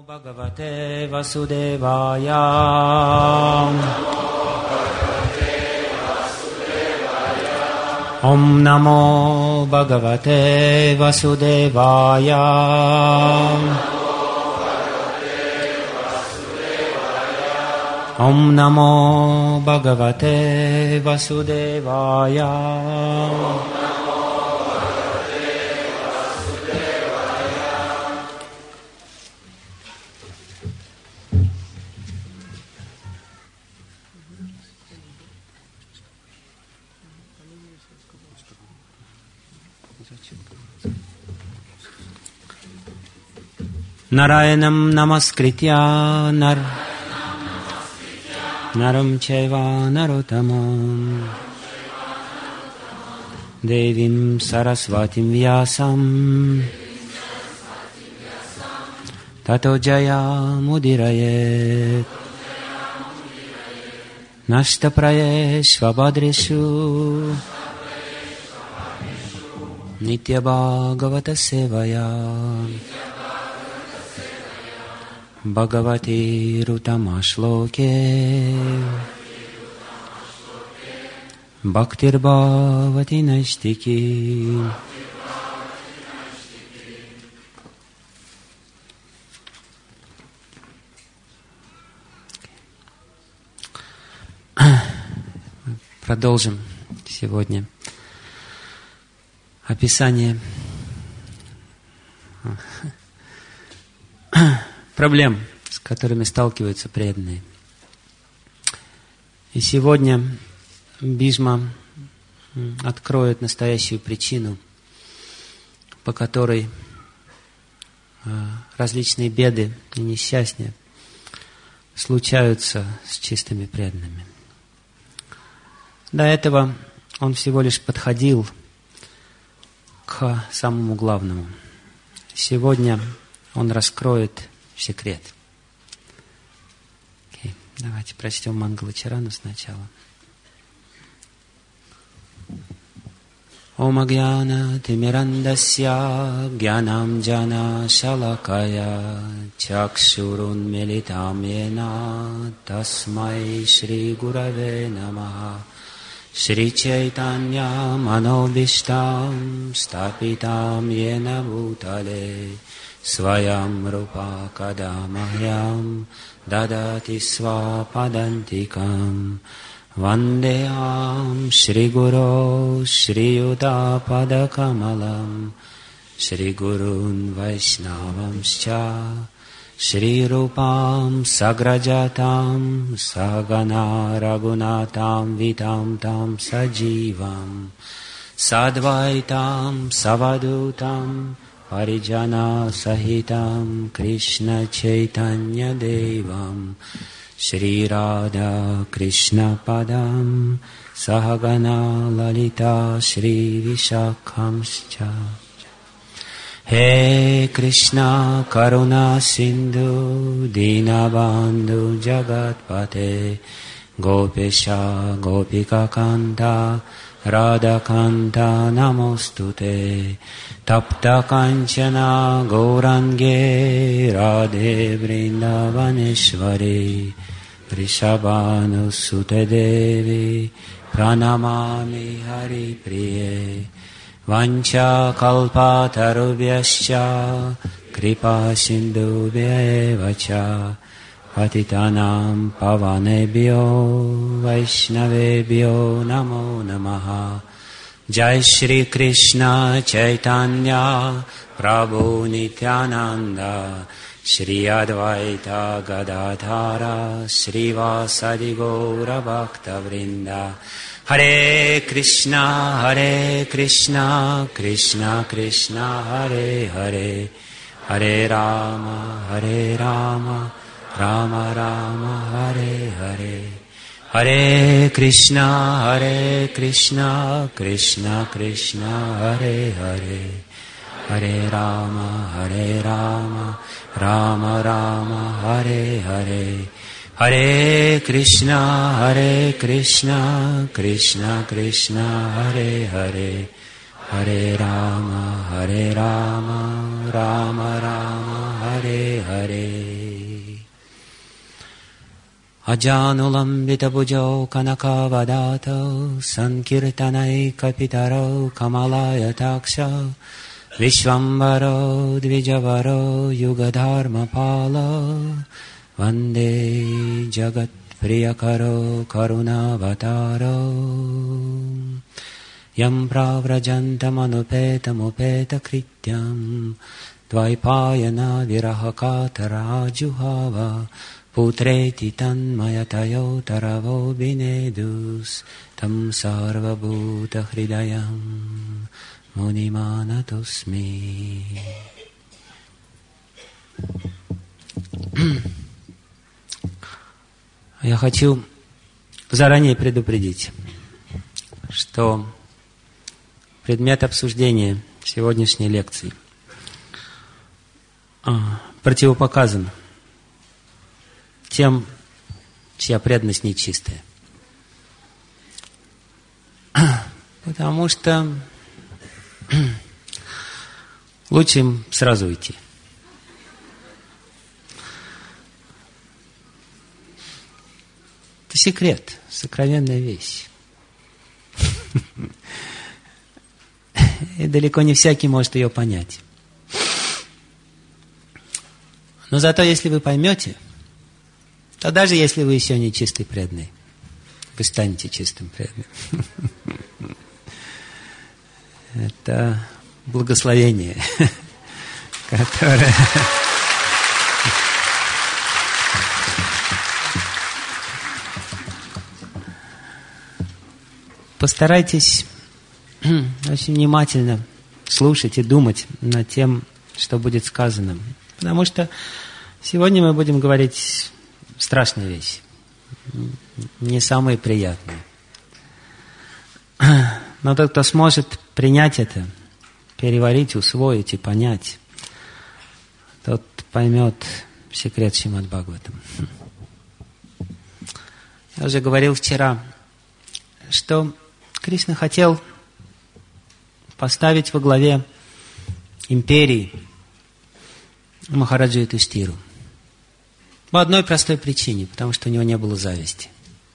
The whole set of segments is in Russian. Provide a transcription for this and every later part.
Bhagavate Vasudevaya. Om Namo Bhagavate Vasudevaya. Om Namo Bhagavate Vasudevaya. Narayanam namaskritya naram chaiva narottamam devim sarasvatim vyasam tato jaya mudirayet nashtaprayeshva badreshu nitya bhagavata sevaya Bhagavati Rutamashloke Bhaktir Bhavati Naistiki. Продолжим сегодня описание проблем, с которыми сталкиваются преданные. И сегодня Бхишма откроет настоящую причину, по которой различные беды и несчастья случаются с чистыми преданными. До этого он всего лишь подходил к самому главному. Сегодня он раскроет секрет. Давайте прочтем Мангалачарану сначала. Ом агьяна тимирандасья гьянам джана шалакая чакшурун милитам йена тасмай шри гураве намаха Шри Чайтанья манобиштам стапитам йена бутале Сваям рупа кадамахьям дадати свападантикам Вандеям Шри Гуро Шри Юта Падакамалам Шри Гурун Вайшнавамсча Шри Рупам Саграджатам Сагана Рагунатам Витам Там Садживам Садвайтам Савадутам Париджана Сахитам Кришна Чайтанья Девам Шри Рада Кришна Падам Сахагана Лалита Шри Вишакхамсча He Krishna Karuna Sindhu Dinabandhu Jagatpate Gopesha Gopika Kanta Radha Kanta Namostute Tapta Kanchana Gaurange Radhe Vrindavaneshwari Vrishabhanusute Devi Pranamami Hari Priye Vancha kalpatarubhyascha kripa sindhubhya evacha patitanam pavanebhyo vaishnavebhyo namo namaha Jai Shri Krishna Chaitanya Prabhu Nityananda Shri Advaita Gadadhara Shri Vasadi Gaura Bhakta Vrinda Hare Krishna, Krishna Krishna, Hare Hare, Hare Rama, Rama Rama, Hare Hare, Hare Krishna, Krishna Krishna, Hare Hare, Hare Rama, Rama Rama, Hare Hare. Hare Krishna, Krishna Krishna, Hare Hare, Hare Rama, Rama Rama, Hare Hare Hare. Ajanulambita bujau kanakavadato sankirtanai kapitaro kamalaya taksha Vishvambaro dvijavaro yugadharma pala Vande jagat priyakaro karunavataro Yam pravrajantamanupeta krityam Dvaipayana virahakatara juhava Putreti tanmayatayo taravo binedus Tam sarvabhuta hridayam Munimanatosmi. Я хочу заранее предупредить, что предмет обсуждения сегодняшней лекции противопоказан тем, чья преданность нечистая. Потому что лучше им сразу уйти. Это секрет, сокровенная вещь. И далеко не всякий может ее понять. Но зато если вы поймете, то даже если вы еще не чистый преданный, вы станете чистым преданным. Это благословение, которое... Постарайтесь очень внимательно слушать и думать над тем, что будет сказано. Потому что сегодня мы будем говорить страшные вещи, не самые приятные. Но тот, кто сможет принять это, переварить, усвоить и понять, тот поймет секрет Шримад Бхагаватам. Я уже говорил вчера, что Кришна хотел поставить во главе империи Махараджу Юдхиштхиру. По одной простой причине, потому что у него не было зависти.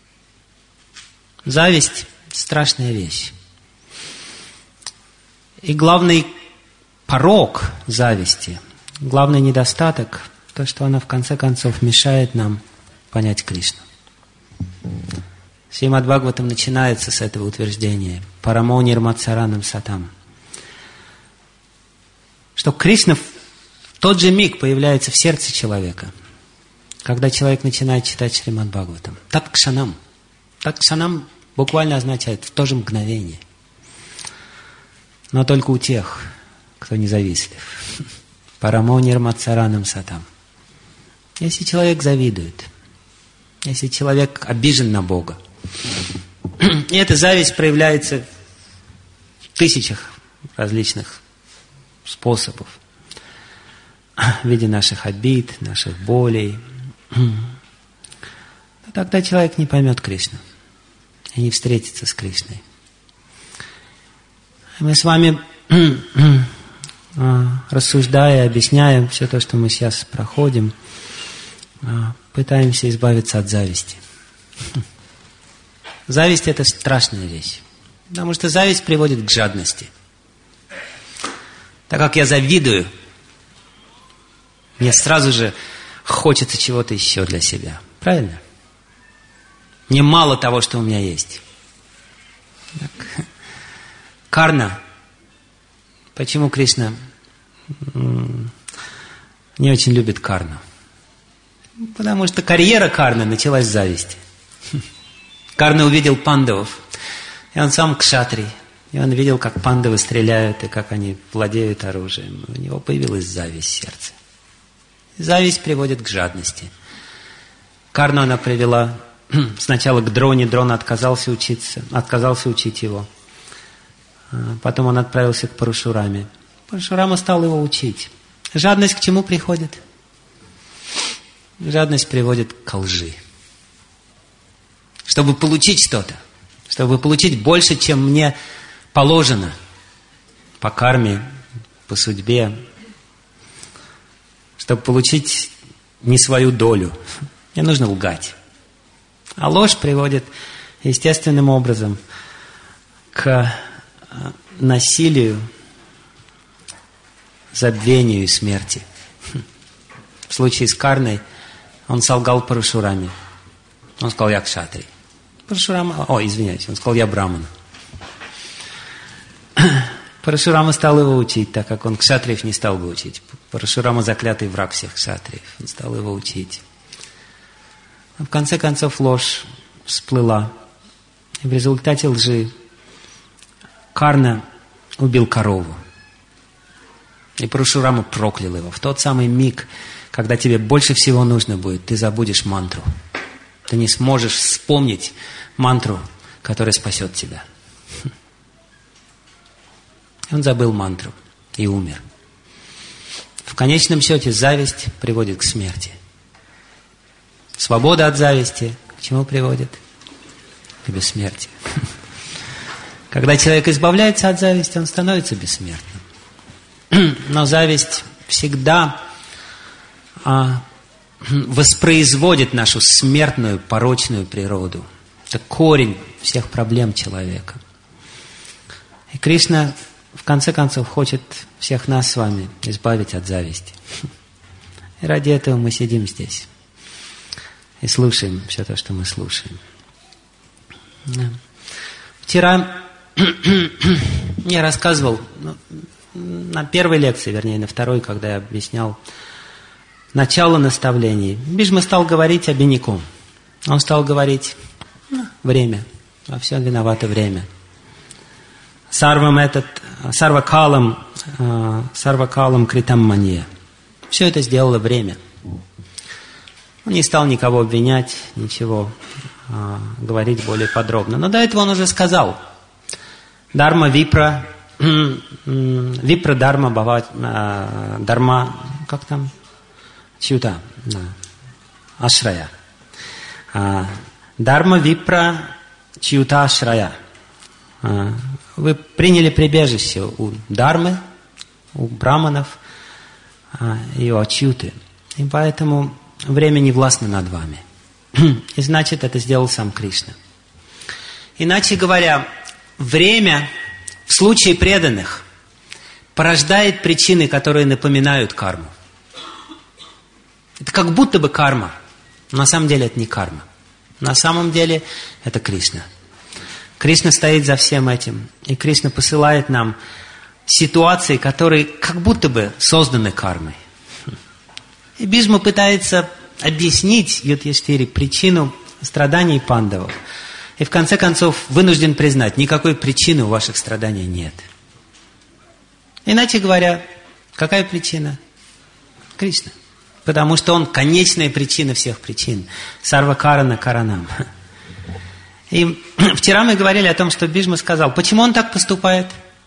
Зависть – страшная вещь. И главный порок зависти, главный недостаток – то, что она в конце концов мешает нам понять Кришну. Шримад Бхагаватам начинается с этого утверждения «Парамо нирматсаранам сатам», что Кришна в тот же миг появляется в сердце человека, когда человек начинает читать Шримад Бхагаватам. Таткшанам. Таткшанам буквально означает «в то же мгновение». Но только у тех, кто независтлив. Парамо нирматсаранам сатам. Если человек завидует, если человек обижен на Бога, и эта зависть проявляется в тысячах различных способов, в виде наших обид, наших болей, то тогда человек не поймет Кришну и не встретится с Кришной. Мы с вами, рассуждая, объясняя все то, что мы сейчас проходим, пытаемся избавиться от зависти. Зависть – это страшная вещь, потому что зависть приводит к жадности. Так как я завидую, мне сразу же хочется чего-то еще для себя. Правильно? Мне мало того, что у меня есть. Так. Карна. Почему Кришна не очень любит карну? Потому что карьера Карны началась с зависти. Карна увидел пандавов, и он сам кшатрий. И он видел, как пандавы стреляют, и как они владеют оружием. У него появилась зависть в сердце. Зависть приводит к жадности. Карну она привела сначала к Дроне. Дрона отказался учить его. Потом он отправился к Парашураме. Парашурама стал его учить. Жадность к чему приходит? Жадность приводит к лжи. Чтобы получить что-то, чтобы получить больше, чем мне положено по карме, по судьбе, чтобы получить не свою долю. Не нужно лгать. А ложь приводит естественным образом к насилию, забвению и смерти. В случае с Карной он солгал Парашураме. Он сказал: я кшатри. Парашурама, извиняюсь, он сказал: я браман. Парашурама стал его учить, так как он кшатриев не стал бы учить. Парашурама заклятый враг всех кшатриев. Он стал его учить. А в конце концов ложь всплыла. И в результате лжи Карна убил корову. И Парашурама проклял его. В тот самый миг, когда тебе больше всего нужно будет, ты забудешь мантру. Ты не сможешь вспомнить мантру, которая спасет тебя. Он забыл мантру и умер. В конечном счете зависть приводит к смерти. Свобода от зависти к чему приводит? К бессмертию. Когда человек избавляется от зависти, он становится бессмертным. Но зависть всегда воспроизводит нашу смертную, порочную природу. Это корень всех проблем человека. И Кришна, в конце концов, хочет всех нас с вами избавить от зависти. И ради этого мы сидим здесь и слушаем все то, что мы слушаем. Вчера я рассказывал, на первой лекции, вернее, на второй, когда я объяснял начало наставлений, Бижма стал говорить обиняком. Он стал говорить: время, во всем виновато время. Сарвакалам критам мания. Все это сделало время. Он не стал никого обвинять, ничего говорить более подробно. Но до этого он уже сказал: Дарма випра, випра дарма бава, дарма, как там? Чьюта, да. Ашрая. Дарма випра чьюта ашрая. Вы приняли прибежище у Дармы, у браманов и у Ачьюты. И поэтому время не властно над вами. И значит, это сделал сам Кришна. Иначе говоря, время в случае преданных порождает причины, которые напоминают карму. Это как будто бы карма. Но на самом деле это не карма. На самом деле это Кришна. Кришна стоит за всем этим. И Кришна посылает нам ситуации, которые как будто бы созданы кармой. И Бижма пытается объяснить Юдхиштире причину страданий пандавов. И в конце концов вынужден признать: никакой причины у ваших страданий нет. Иначе говоря, какая причина? Кришна. Потому что Он конечная причина всех причин. Сарва карана каранам. И вчера мы говорили о том, что Бижма сказал: почему он так поступает?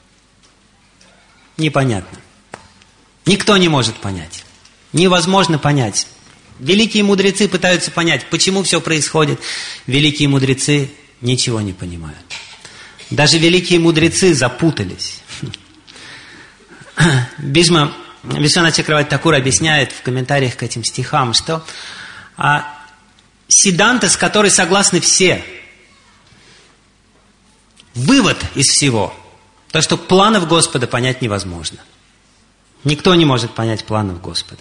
Непонятно. Никто не может понять. Невозможно понять. Великие мудрецы пытаются понять, почему все происходит. Великие мудрецы ничего не понимают. Даже великие мудрецы запутались. Бижма, Вишванат Чакраварти Такур объясняет в комментариях к этим стихам, что сиддханта, с которой согласны все, вывод из всего, то, что планов Господа понять невозможно. Никто не может понять планов Господа.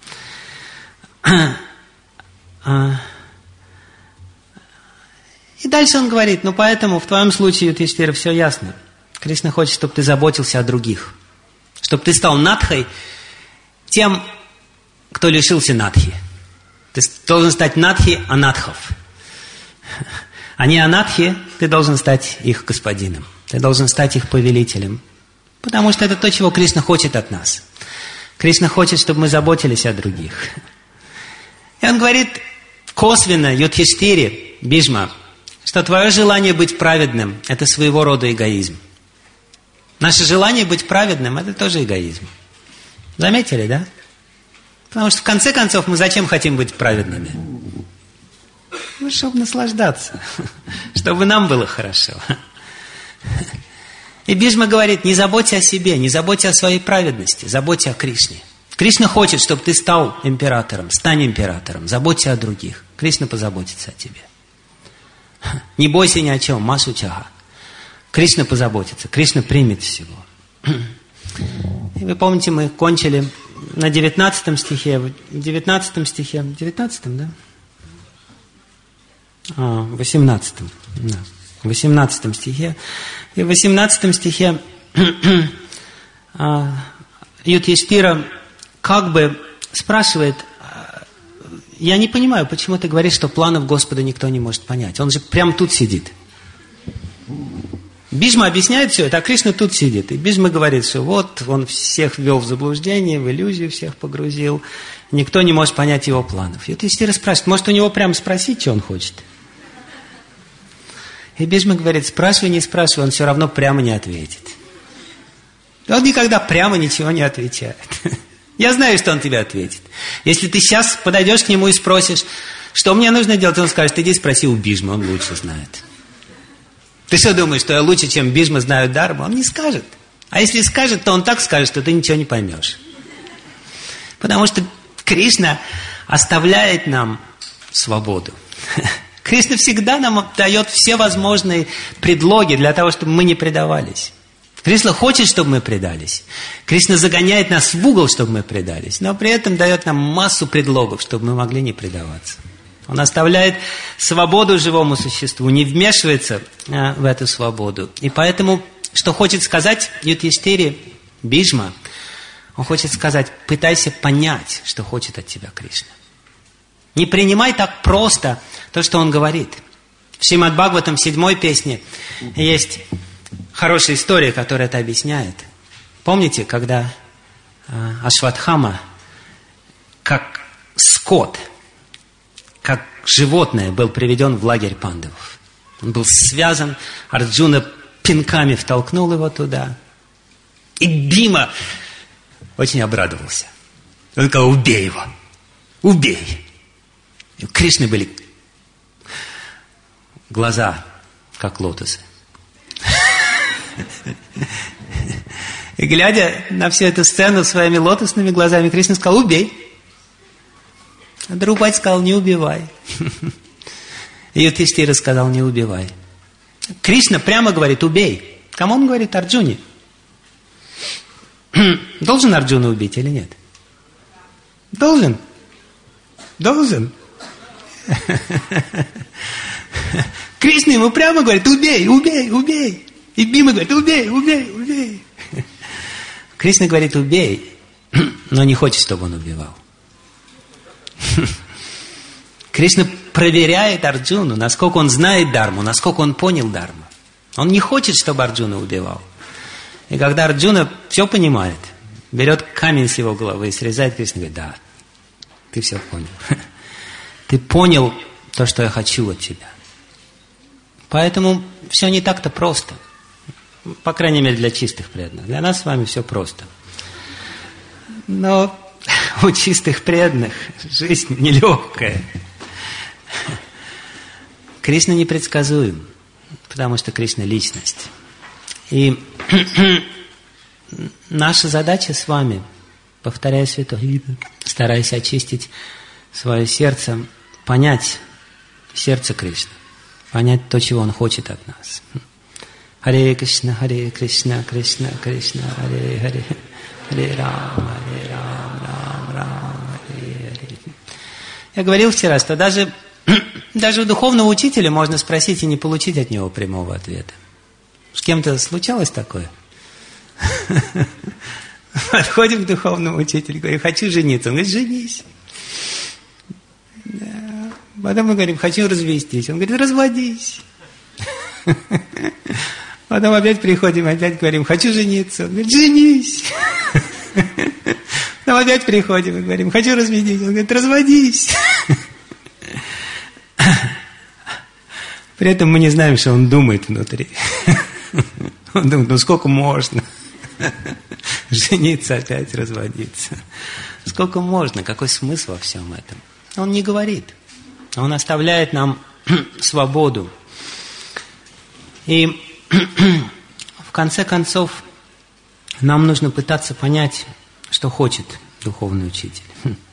И дальше он говорит: поэтому в твоем случае, Юдхиштира, все ясно. Кришна хочет, чтобы ты заботился о других. Чтобы ты стал надхой тем, кто лишился надхи. Ты должен стать надхи анадхов. Они анадхи, ты должен стать их господином. Ты должен стать их повелителем. Потому что это то, чего Кришна хочет от нас. Кришна хочет, чтобы мы заботились о других. И он говорит косвенно Юдхиштире, Бижма, что твое желание быть праведным – это своего рода эгоизм. Наше желание быть праведным – это тоже эгоизм. Заметили, да? Потому что в конце концов мы зачем хотим быть праведными? Чтобы наслаждаться, чтобы нам было хорошо. И Бижма говорит: не заботься о себе, не заботься о своей праведности, заботься о Кришне. Кришна хочет, чтобы ты стал императором. Стань императором. Заботься о других. Кришна позаботится о тебе. Не бойся ни о чем. Масу чага. Кришна позаботится. Кришна примет всего. И вы помните, мы кончили на 19 стихе. В 19 стихе. 19, да? 18. Да. В 18 стихе. И в 18 стихе Юдхиштира как бы спрашивает: я не понимаю, почему ты говоришь, что планов Господа никто не может понять. Он же прямо тут сидит. Бижма объясняет все это, а Кришна тут сидит. И Бижма говорит, что вот он всех ввел в заблуждение, в иллюзию всех погрузил. Никто не может понять его планов. И Юдхиштира спрашивает: может, у него прямо спросить, что он хочет? И Бижма говорит: спрашивай, не спрашивай, он все равно прямо не ответит. Он никогда прямо ничего не отвечает. Я знаю, что он тебе ответит. Если ты сейчас подойдешь к нему и спросишь, что мне нужно делать, он скажет: иди спроси у Бижмы, он лучше знает. Ты что думаешь, что я лучше, чем Бижма, знаю Дharmu? Он не скажет. А если скажет, то он так скажет, что ты ничего не поймешь. Потому что Кришна оставляет нам свободу. Кришна всегда нам дает все возможные предлоги для того, чтобы мы не предавались. Кришна хочет, чтобы мы предались. Кришна загоняет нас в угол, чтобы мы предались. Но при этом дает нам массу предлогов, чтобы мы могли не предаваться. Он оставляет свободу живому существу, не вмешивается в эту свободу. И поэтому, что хочет сказать Юдхиштире Бижма, он хочет сказать: пытайся понять, что хочет от тебя Кришна. Не принимай так просто то, что он говорит. В Шримад-Бхагаватам, 7 песне, есть хорошая история, которая это объясняет. Помните, когда Ашватхама, как скот, как животное, был приведен в лагерь пандавов. Он был связан, Арджуна пинками втолкнул его туда. И Бима очень обрадовался. Он сказал: убей его, убей. И у Кришны были глаза, как лотосы. И глядя на всю эту сцену своими лотосными глазами, Кришна сказал: убей. А Друпади сказал: не убивай. И Юдхиштира сказал: не убивай. Кришна прямо говорит: убей. Кому он говорит? Арджуне. Должен Арджуна убить или нет? Должен. Должен. Кришна ему прямо говорит: убей, убей, убей. И Бима говорит: убей, убей, убей. Кришна говорит: убей, но не хочет, чтобы он убивал. Кришна проверяет Арджуну, насколько он знает Дharmu, насколько он понял Дharmu. Он не хочет, чтобы Арджуна убивал. И когда Арджуна все понимает, берет камень с его головы и срезает, Кришна говорит: да, ты все понял. Ты понял то, что я хочу от тебя. Поэтому все не так-то просто. По крайней мере, для чистых преданных. Для нас с вами все просто. Но у чистых преданных жизнь нелегкая. Кришна непредсказуем, потому что Кришна — личность. И наша задача с вами, повторяя святой, стараясь очистить свое сердце, понять сердце Кришны, понять то, чего Он хочет от нас. Харе Кришна, Кришна, Кришна, Харе Харе, Харе Рам, Рам, Рам, Харе Харе. Я говорил вчера, что даже у духовного учителя можно спросить и не получить от него прямого ответа. С кем-то случалось такое? Подходим к духовному учителю, говорим: хочу жениться. Он говорит: женись. Да. Потом мы говорим: хочу развестись. Он говорит: разводись. Потом опять приходим, опять говорим: хочу жениться. Он говорит: женись. Потом опять приходим и говорим: хочу развестись. Он говорит: разводись. При этом мы не знаем, что он думает внутри. Он думает: ну сколько можно? Жениться, опять разводиться. Сколько можно? Какой смысл во всем этом? Он не говорит. Он оставляет нам свободу. И в конце концов нам нужно пытаться понять, что хочет духовный учитель.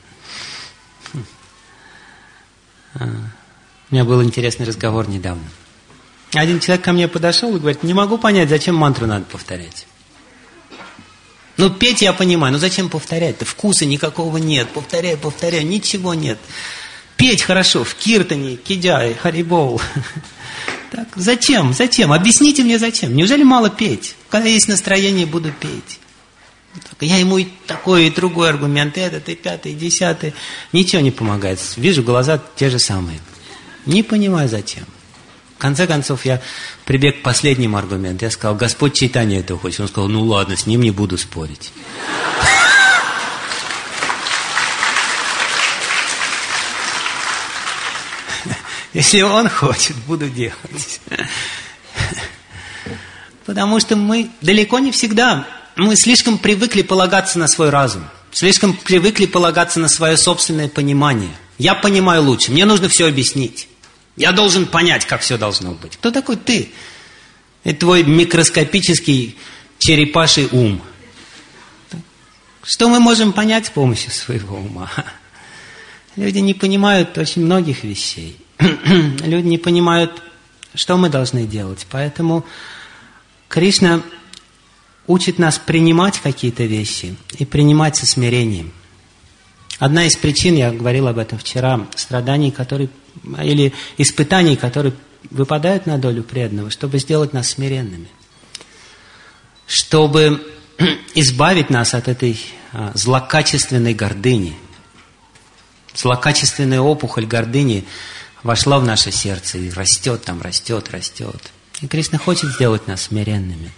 У меня был интересный разговор недавно. Один человек ко мне подошел и говорит: не могу понять, зачем мантру надо повторять. Ну, петь я понимаю, но зачем повторять-то? Вкуса никакого нет. Повторяю, ничего нет. Петь хорошо в киртане, киджай, харибол. Так, зачем? Объясните мне, зачем. Неужели мало петь? Когда есть настроение, буду петь. Я ему и такой, и другой аргумент, и этот, и пятый, и десятый. Ничего не помогает. Вижу, глаза те же самые. Не понимаю, зачем. В конце концов, я прибег к последнему аргументу. Я сказал: Господь Чайтанья этого хочет. Он сказал: ну ладно, с ним не буду спорить. Если он хочет, буду делать. Потому что мы далеко не всегда, мы слишком привыкли полагаться на свой разум. Слишком привыкли полагаться на свое собственное понимание. Я понимаю лучше, мне нужно все объяснить. Я должен понять, как все должно быть. Кто такой ты? Это твой микроскопический черепаший ум. Что мы можем понять с помощью своего ума? Люди не понимают очень многих вещей. Люди не понимают, что мы должны делать. Поэтому Кришна учит нас принимать какие-то вещи и принимать со смирением. Одна из причин, я говорил об этом вчера, страданий, или испытаний, которые выпадают на долю преданного, чтобы сделать нас смиренными. Чтобы избавить нас от этой злокачественной гордыни. Злокачественная опухоль гордыни вошла в наше сердце и растет там, растет. И Кришна хочет сделать нас смиренными.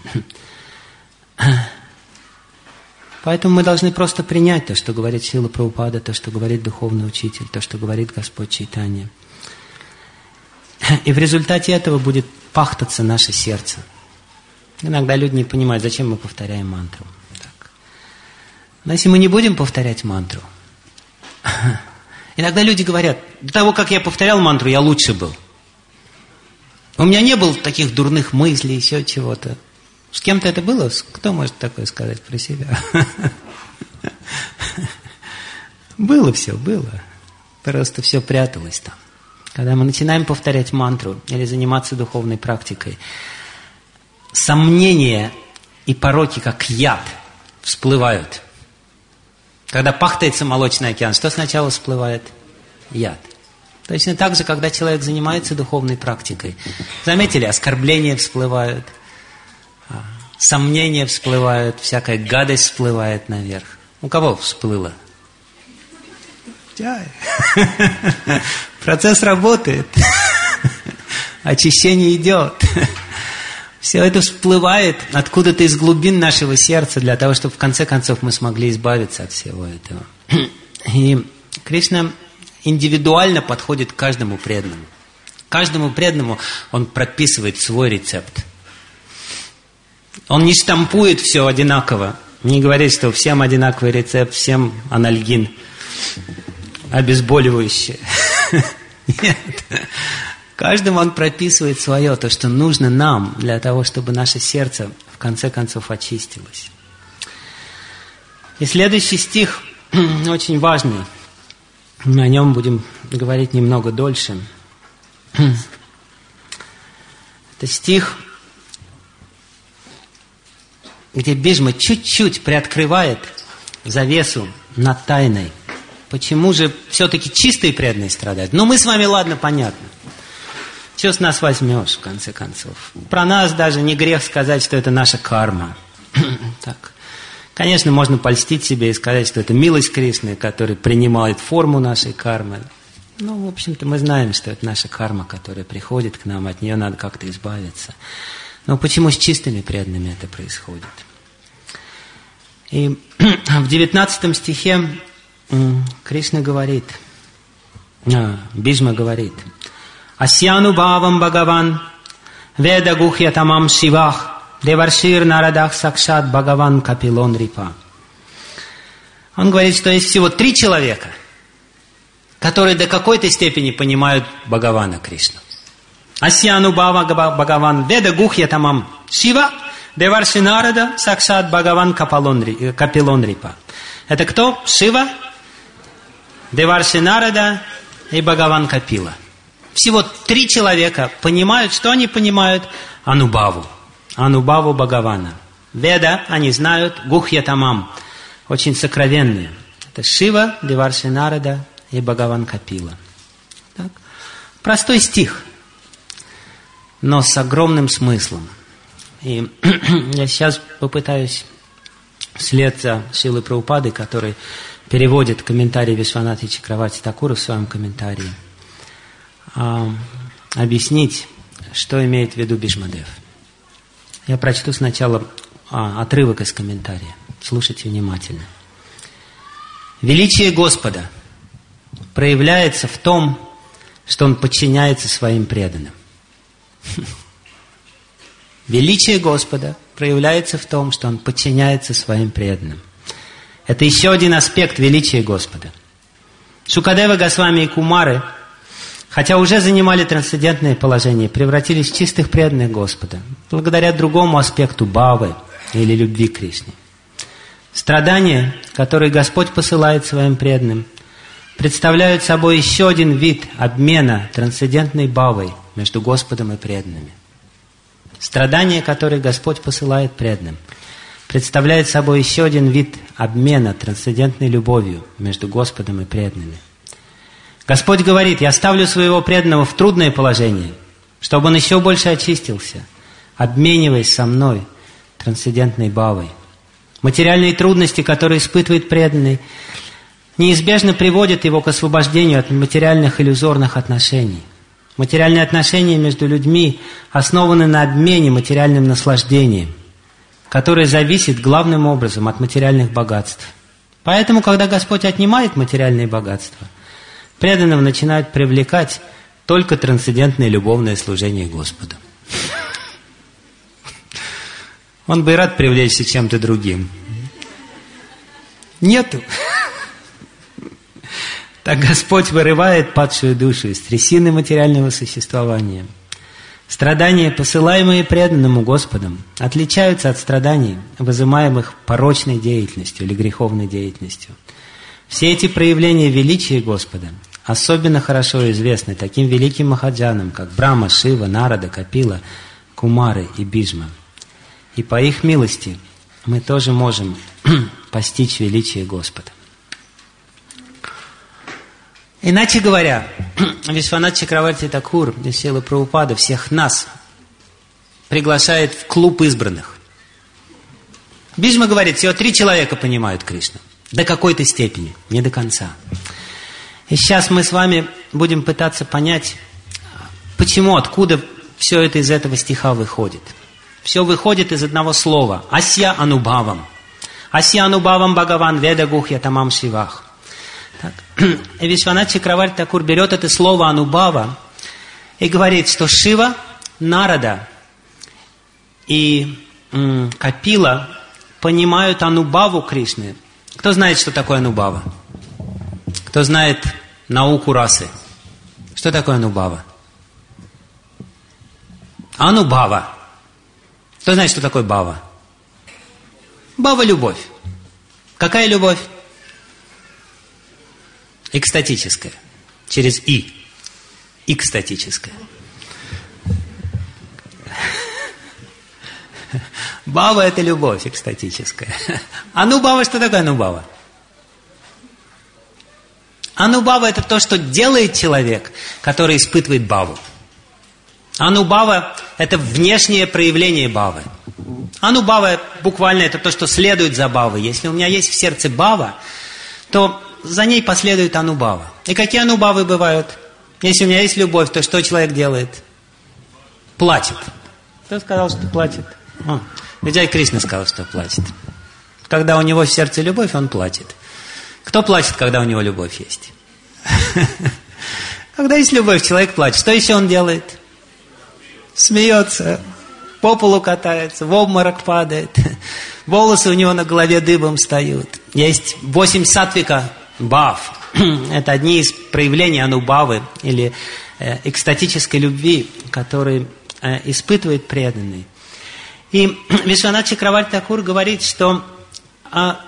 Поэтому мы должны просто принять то, что говорит Шрила Прабхупада, то, что говорит духовный учитель, то, что говорит Господь Чайтанья. И в результате этого будет пахтаться наше сердце. Иногда люди не понимают, зачем мы повторяем мантру. Так. Но если мы не будем повторять мантру, иногда люди говорят: до того, как я повторял мантру, я лучше был. У меня не было таких дурных мыслей, еще чего-то. С кем-то это было? Кто может такое сказать про себя? Было все, было. Просто все пряталось там. Когда мы начинаем повторять мантру или заниматься духовной практикой, сомнения и пороки, как яд, всплывают. Когда пахтается молочный океан, что сначала всплывает? Яд. Точно так же, когда человек занимается духовной практикой. Заметили, оскорбления всплывают, сомнения всплывают, всякая гадость всплывает наверх. У кого всплыло? Процесс работает. Очищение идет. Все это всплывает откуда-то из глубин нашего сердца, для того, чтобы в конце концов мы смогли избавиться от всего этого. И Кришна индивидуально подходит к каждому преданному. Каждому преданному он прописывает свой рецепт. Он не штампует все одинаково. Не говорит, что всем одинаковый рецепт, всем анальгин, обезболивающее. Нет. Каждому он прописывает свое, то, что нужно нам, для того, чтобы наше сердце в конце концов очистилось. И следующий стих очень важный. Мы о нем будем говорить немного дольше. Это стих, где Бижма чуть-чуть приоткрывает завесу над тайной. Почему же все-таки чистые преданные страдают? Ну, мы с вами, ладно, понятно. Что с нас возьмешь, в конце концов? Про нас даже не грех сказать, что это наша карма. Так. Конечно, можно польстить себе и сказать, что это милость Кришны, которая принимает форму нашей кармы. Ну, в общем-то, мы знаем, что это наша карма, которая приходит к нам, от нее надо как-то избавиться. Но почему с чистыми преданными это происходит? И в 19 стихе Кришна говорит, Бижма говорит: «Асьяну бхавам бхагаван веда гухьятамам шивах деваршир нарадах сакшат бхагаван капилон рипа». Он говорит, что есть всего 3 человека, которые до какой-то степени понимают Бхагавана Кришну. Асьяну бхавам веда гухьятамам шива деваршир нарада сакшат бхагаван капилон рипа. Это кто? Шива, Деварши Нарада и Бхагаван Капила. Всего 3 человека понимают, что они понимают? Анубхаву. Анубхаву Бхагавана. Веда они знают, Гухьятамам. Очень сокровенные. Это Шива, Деварши Нарада и Бхагаван Капила. Так. Простой стих, но с огромным смыслом. И я сейчас попытаюсь вслед за Шрилой Прабхупадой, который переводит комментарий Вишванатхи Чакраварти Такура в своем комментарии, объяснить, что имеет в виду Бижмадев. Я прочту сначала отрывок из комментария. Слушайте внимательно. Величие Господа проявляется в том, что Он подчиняется своим преданным. Величие Господа проявляется в том, что Он подчиняется своим преданным. Это еще один аспект величия Господа. Шукадева Госвами и Кумары, хотя уже занимали трансцендентное положение, превратились в чистых преданных Господа, благодаря другому аспекту бхавы или любви к Кришне. Страдания, которые Господь посылает своим преданным, представляют собой еще один вид обмена трансцендентной бхавой между Господом и преданными. Страдания, которые Господь посылает преданным, представляют собой еще один вид обмена трансцендентной любовью между Господом и преданными. Господь говорит: «Я ставлю своего преданного в трудное положение, чтобы он еще больше очистился, обмениваясь со мной трансцендентной бхавой». Материальные трудности, которые испытывает преданный, неизбежно приводят его к освобождению от материальных иллюзорных отношений. Материальные отношения между людьми основаны на обмене материальным наслаждением, которое зависит главным образом от материальных богатств. Поэтому, когда Господь отнимает материальные богатства, преданного начинают привлекать только трансцендентное любовное служение Господу. Он бы и рад привлечься чем-то другим. Нету. Так Господь вырывает падшую душу из трясины материального существования. Страдания, посылаемые преданному Господом, отличаются от страданий, вызываемых порочной деятельностью или греховной деятельностью. Все эти проявления величия Господа особенно хорошо известны таким великим махаджанам, как Брахма, Шива, Нарада, Капила, Кумары и Бижма. И по их милости мы тоже можем постичь величие Господа. Иначе говоря, Вишванатха Чакраварти Такур и Шрила Прабхупада всех нас приглашает в клуб избранных. Бижма говорит, всего 3 человека понимают Кришну. До какой-то степени, не до конца. И сейчас мы с вами будем пытаться понять, почему, откуда все это из этого стиха выходит. Все выходит из одного слова. Ася анубхавам. Ася анубхавам Бхагаван веда гухьятамам шивах. И Вишванатха Чакраварти Такур берет это слово анубхава и говорит, что Шива, Нарада и Капила понимают анубхаву Кришны. Кто знает, что такое анубхава? Кто знает науку расы? Что такое анубхава? Анубхава. Кто знает, что такое бхава? Бхава – любовь. Какая любовь? Экстатическая. Через «и». Экстатическая. Бхава – это любовь экстатическая. Анубхава – что такое анубхава? Анубхава – это то, что делает человек, который испытывает бхаву. Анубхава – это внешнее проявление бхавы. Анубхава буквально это то, что следует за бхавой. Если у меня есть в сердце бхава, то за ней последует анубхава. И какие анубхавы бывают? Если у меня есть любовь, то что человек делает? Плачет. Кто сказал, что плачет? Виджай Кришна сказал, что плачет. Когда у него в сердце любовь, он плачет. Кто плачет, когда у него любовь есть? Когда есть любовь, человек плачет. Что еще он делает? Смеется, по полу катается, в обморок падает. Волосы у него на голове дыбом встают. Есть 8 сатвика бхав. Это одни из проявлений анубхавы или экстатической любви, которые испытывает преданный. И Вишванатха Чакраварти Такур говорит, что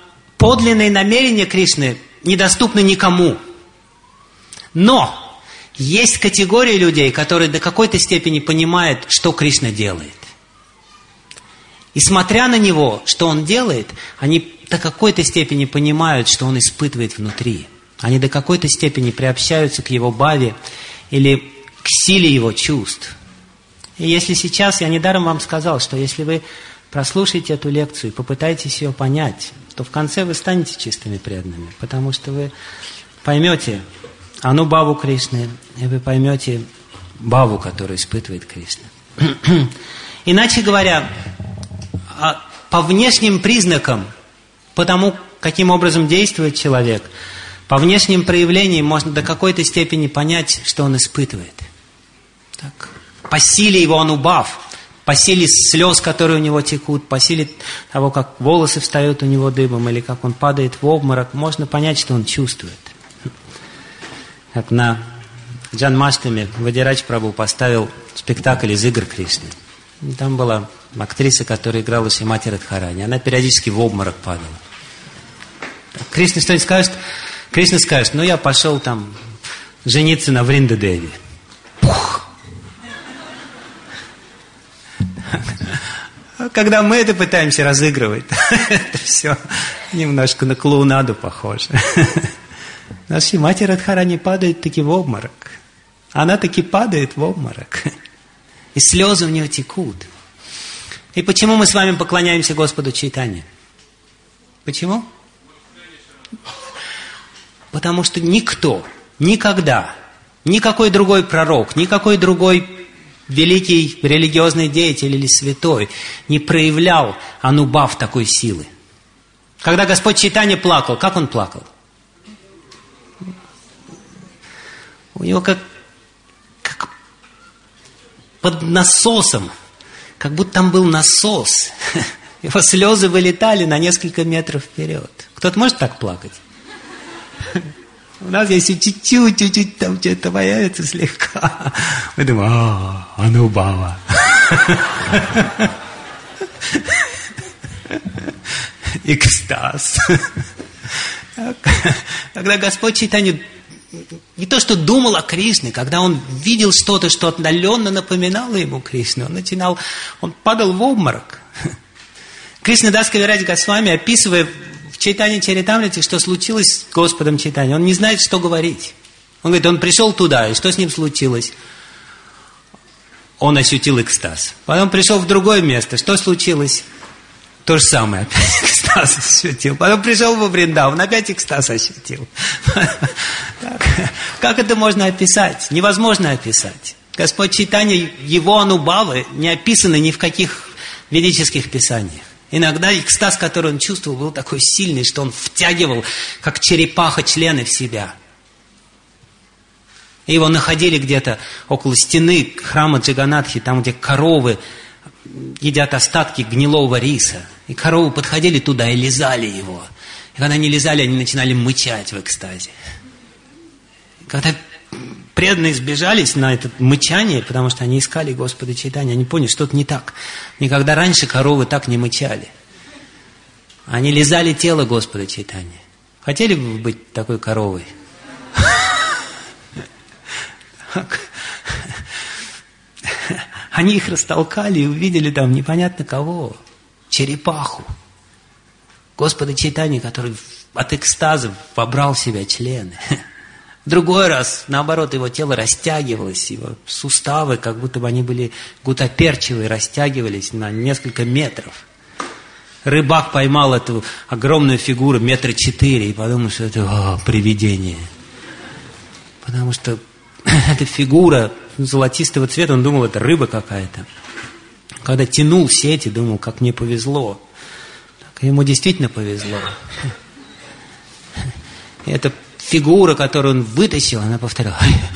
подлинные намерения Кришны недоступны никому. Но есть категория людей, которые до какой-то степени понимают, что Кришна делает. И смотря на него, что он делает, они до какой-то степени понимают, что он испытывает внутри. Они до какой-то степени приобщаются к его бхаве или к силе его чувств. И если сейчас, я недаром вам сказал, что если вы прослушаете эту лекцию и попытаетесь ее понять, то в конце вы станете чистыми преданными, потому что вы поймете анубхаву Кришны, и вы поймете бхаву, которую испытывает Кришна. Иначе говоря, по внешним признакам, по тому, каким образом действует человек, по внешним проявлениям можно до какой-то степени понять, что он испытывает. Так. По силе его анубхав, по силе слез, которые у него текут, по силе того, как волосы встают у него дыбом, или как он падает в обморок, можно понять, что он чувствует. Как на Джанмаштами Вадирадж Прабху поставил спектакль из игр Кришны. И там была актриса, которая играла Шримати Радхарани. Она периодически в обморок падала. Кришна что-нибудь скажет, Кришна скажет: ну я пошел там жениться на Вриндадеви. Пух! Когда мы это пытаемся разыгрывать, это все немножко на клоунаду похоже. Но Шримати Радхарани падает таки в обморок. Она таки падает в обморок. И слезы у нее текут. И почему мы с вами поклоняемся Господу Чайтанье? Почему? Потому что никто, никогда, никакой другой пророк, никакой другой великий религиозный деятель или святой не проявлял анубхав такой силы. Когда Господь Чайтанья плакал, как он плакал? У него как под насосом, как будто там был насос. Его слезы вылетали на несколько метров вперед. Кто-то может так плакать? У нас если чуть-чуть там что-то появится слегка, мы думаем: анубхава. Экстаз. Когда Господь Чайтанья не то что думал о Кришне, когда он видел что-то, что отдаленно напоминало ему Кришну, он падал в обморок. Кришнадас Кавирадж Госвами, описывая в Чайтанья Чаритамрите, что случилось с Господом Чайтаньей, он не знает, что говорить. Он говорит, он пришел туда, и что с ним случилось? Он ощутил экстаз. Потом пришел в другое место, что случилось? То же самое, опять экстаз ощутил. Потом пришел во Вриндаван, опять экстаз ощутил. Как это можно описать? Невозможно описать. Господь Чайтанья, его анубхавы не описаны ни в каких ведических писаниях. Иногда экстаз, который он чувствовал, был такой сильный, что он втягивал, как черепаха, члены в себя. И его находили где-то около стены храма Джаганатхи, там, где коровы едят остатки гнилого риса. И коровы подходили туда и лизали его. И когда они лизали, они начинали мычать в экстазе. И когда преданные сбежались на это мычание, потому что они искали Господа Чайтанья, они поняли, что-то не так. Никогда раньше коровы так не мычали. Они лизали тело Господа Чайтанья. Хотели бы вы быть такой коровой? Они их растолкали и увидели там непонятно кого. Черепаху. Господа Чайтанья, который от экстаза вобрал в себя члены. В другой раз, наоборот, его тело растягивалось, его суставы, как будто бы они были гутоперчивые, растягивались на несколько метров. Рыбак поймал эту огромную фигуру 4 метра и подумал, что это привидение. Потому что эта фигура золотистого цвета, он думал, это рыба какая-то. Когда тянул сети, думал, как мне повезло. Так, ему действительно повезло. И эта фигура, которую он вытащил, она повторяла.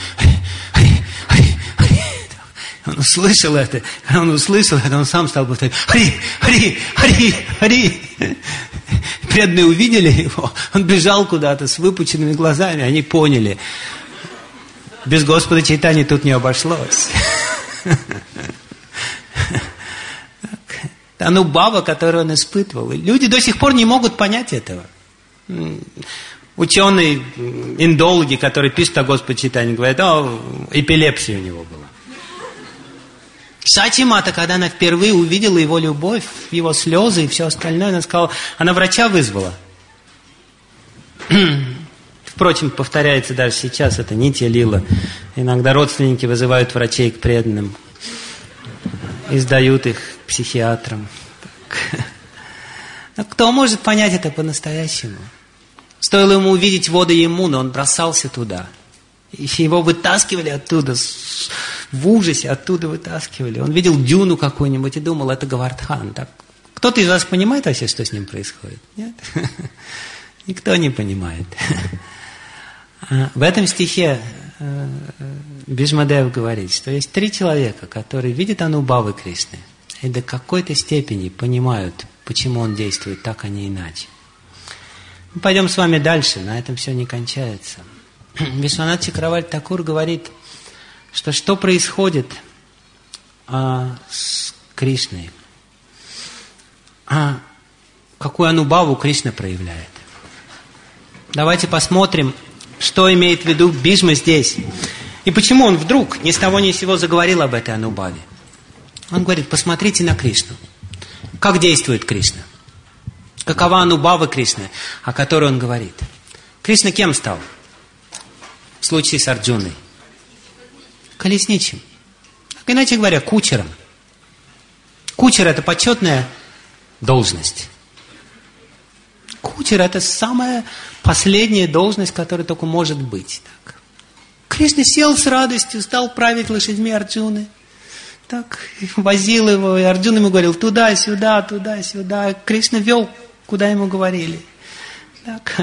Он услышал это. Когда он услышал это, он сам стал повторять. Хари, Хари, Хари, Хари. Преданные увидели его. Он бежал куда-то с выпученными глазами. Они поняли. Без Господа Чайтаньи тут не обошлось. Анубхава, которую он испытывал. И люди до сих пор не могут понять этого. Ученые, индологи, которые пишут о Господе читании, говорят, эпилепсия у него была. Сати-мата, когда она впервые увидела его любовь, его слезы и все остальное, она сказала, она врача вызвала. Впрочем, повторяется даже сейчас, это нитья лила. Иногда родственники вызывают врачей к преданным и сдают их психиатрам. Но кто может понять это по-настоящему? Стоило ему увидеть воды Ямуны, он бросался туда. И его вытаскивали оттуда, в ужасе оттуда вытаскивали. Он видел дюну какую-нибудь и думал, это Говардхан. Так, кто-то из вас понимает вообще, что с ним происходит? Нет? Никто не понимает. В этом стихе Бижмадев говорит, что есть 3 человека, которые видят Анубхавы Кришны и до какой-то степени понимают, почему он действует так, а не иначе. Мы пойдем с вами дальше, на этом все не кончается. Вишванат Чакраварти Такур говорит, что происходит с Кришной, какую анубхаву Кришна проявляет. Давайте посмотрим, что имеет в виду Бижма здесь. И почему он вдруг ни с того ни с сего заговорил об этой анубхаве. Он говорит, посмотрите на Кришну. Как действует Кришна? Какова анубхава Кришны, о которой он говорит? Кришна кем стал? В случае с Арджуной. Колесничим. Иначе говоря, кучером. Кучер – это почетная должность. Кучер – это самая последняя должность, которая только может быть. Так. Кришна сел с радостью, стал править лошадьми Арджуны. Так, возил его, и Арджуна ему говорил, туда-сюда, туда-сюда. Кришна вел, куда ему говорили. Так.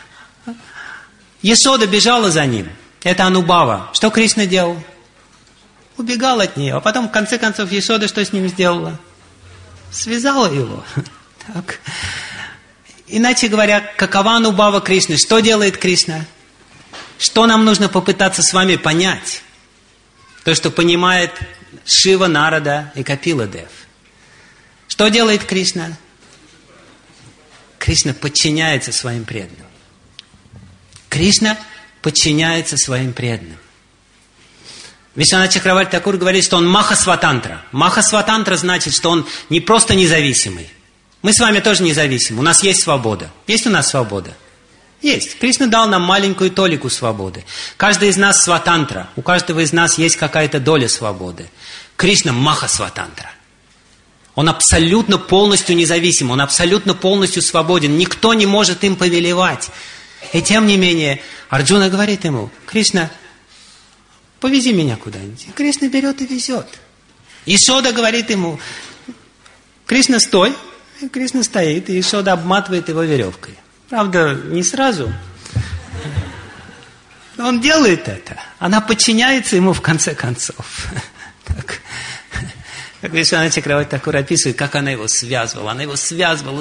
Ясода бежала за ним. Это Анубхава. Что Кришна делал? Убегал от нее. А потом, в конце концов, Ясода что с ним сделала? Связала его. Так. Иначе говоря, какова Анубхава Кришны? Что делает Кришна? Что нам нужно попытаться с вами понять? То, что понимает Шива, Нарада и Капила Дев. Что делает Кришна? Кришна подчиняется своим преданным. Кришна подчиняется своим преданным. Вишванат Чакраварти Такур говорит, что он Маха-сватантра. Маха-сватантра значит, что он не просто независимый. Мы с вами тоже независимы. У нас есть свобода. Есть у нас свобода? Есть. Кришна дал нам маленькую толику свободы. Каждый из нас сватантра. У каждого из нас есть какая-то доля свободы. Кришна Маха-сватантра. Он абсолютно полностью независим. Он абсолютно полностью свободен. Никто не может им повелевать. И тем не менее, Арджуна говорит ему, Кришна, повези меня куда-нибудь. И Кришна берет и везет. Ясода говорит ему, Кришна, стой. И Кришна стоит, и Ясода обматывает его веревкой. Правда, не сразу. Но он делает это. Она подчиняется ему в конце концов. Так. Как Вишванат Чакраварти Такур описывает, как она его связывала. Она его связывала,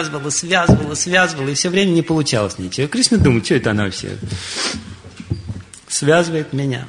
и все время не получалось ничего. И Кришна думает, что это она вообще связывает меня.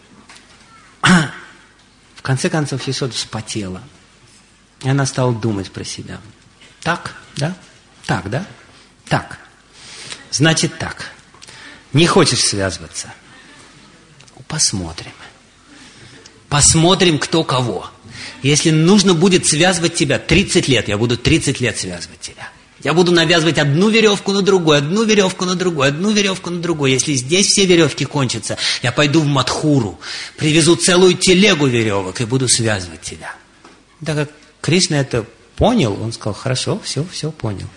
В конце концов, Ясода вспотела. И она стала думать про себя. Так, да? Так, да? Так. Значит так. Не хочешь связываться? Посмотрим. Посмотрим, кто кого. Если нужно будет связывать тебя 30 лет, я буду 30 лет связывать тебя. Я буду навязывать одну веревку на другую, одну веревку на другую, одну веревку на другую. Если здесь все веревки кончатся, я пойду в Мадхуру, привезу целую телегу веревок и буду связывать тебя. Так как Кришна это понял, он сказал, хорошо, все понял.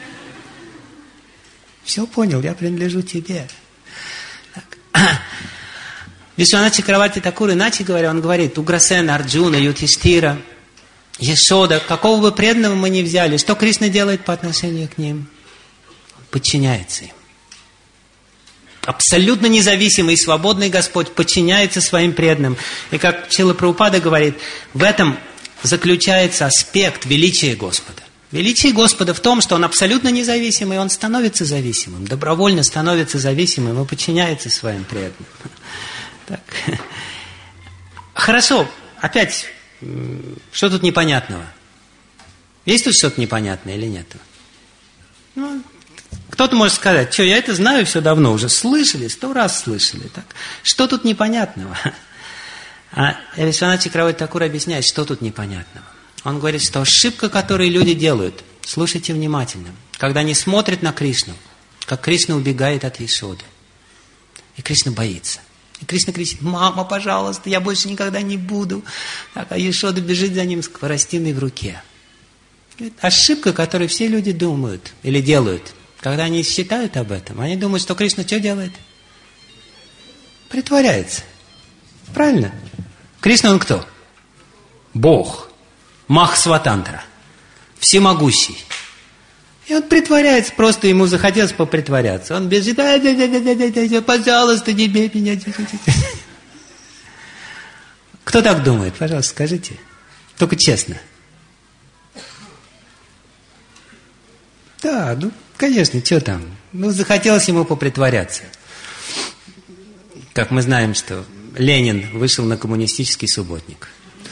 Все понял, я принадлежу тебе. Так. Вишванат Чакраварти Такур, иначе говоря, он говорит, Уграсена, Арджуна, Юдхиштхира, Яшода, какого бы преданного мы ни взяли, что Кришна делает по отношению к ним? Он подчиняется им. Абсолютно независимый и свободный Господь подчиняется своим преданным. И как Шрила Прабхупада говорит, в этом заключается аспект величия Господа. Величие Господа в том, что Он абсолютно независимый, Он становится зависимым, добровольно становится зависимым и подчиняется своим преданным. Так. Хорошо, опять, что тут непонятного? Есть тут что-то непонятное или нет? Ну, Кто-то может сказать, что я это знаю все давно, уже слышали, 100 раз слышали. Так? Что тут непонятного? А Вишванат Чакраварти Такур объясняет, что тут непонятного. Он говорит, что ошибка, которую люди делают, слушайте внимательно, когда они смотрят на Кришну, как Кришна убегает от Ешоды. И Кришна боится. И Кришна кричит: мама, пожалуйста, я больше никогда не буду. Так, а Ешода бежит за ним с хворостиной в руке. Это ошибка, которую все люди думают или делают. Когда они считают об этом, они думают, что Кришна что делает? Притворяется. Правильно? Кришна он кто? Бог. Махасватантра. Всемогущий. И он притворяется, просто ему захотелось попритворяться. Он бежит: пожалуйста, не бей меня. Кто так думает? Пожалуйста, скажите. Только честно. Да, ну, конечно, что там? Ну, захотелось ему попритворяться. Как мы знаем, что Ленин вышел на коммунистический субботник.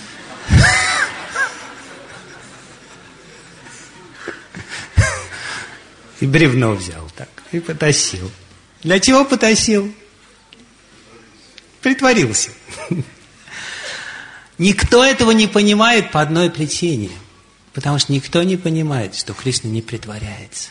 И бревно взял так, и потащил. Для чего потащил? Притворился. Никто этого не понимает по одной причине. Потому что никто не понимает, что Кришна не притворяется.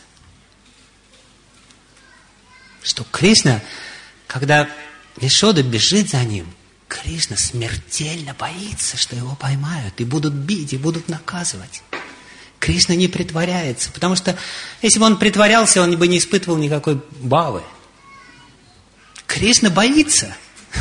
Что Кришна, когда Ешода бежит за ним, Кришна смертельно боится, что его поймают, и будут бить, и будут наказывать. Кришна не притворяется, потому что если бы он притворялся, он бы не испытывал никакой бхавы. Кришна боится.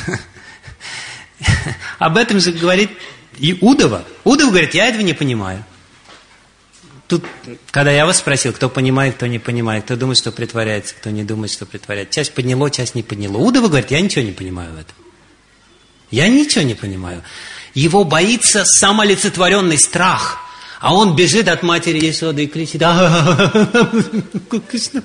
Об этом же говорит и Удава. Удава говорит: я этого не понимаю. Тут, когда я вас спросил, кто понимает, кто не понимает, кто думает, что притворяется, кто не думает, что притворяется. Часть подняло, часть не подняло. Удава говорит: я ничего не понимаю в этом. Я ничего не понимаю. Его боится самолицетворенный страх. А он бежит от матери Ешоды и кричит: Кришна.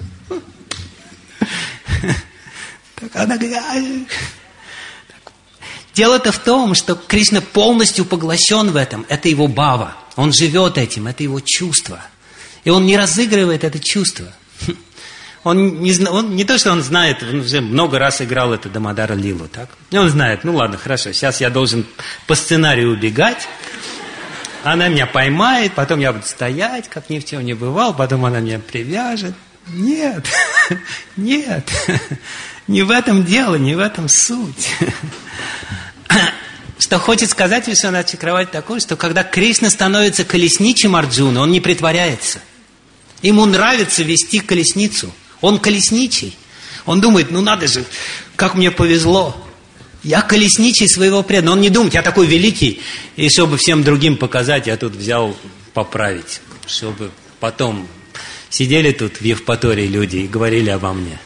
Она говорит: дело-то в том, что Кришна полностью поглощен в этом. Это его бхава. Он живет этим, это его чувство. И он не разыгрывает это чувство. Он не то, что он знает, он уже много раз играл это Дамодара Лилу, так? И он знает: ну ладно, хорошо, сейчас я должен по сценарию убегать. Она меня поймает, потом я буду стоять, как ни в чем не бывало, потом она меня привяжет. Нет, нет, не в этом дело, не в этом суть. Что хочет сказать Вишванат Чакраварти Такур, что когда Кришна становится колесничем Арджуны, он не притворяется. Ему нравится вести колесницу. Он колесничий. Он думает: ну надо же, как мне повезло. Я колесничий своего преданного. Он не думает: я такой великий, и чтобы всем другим показать, я тут взял поправить. Чтобы потом сидели тут в Евпатории люди и говорили обо мне.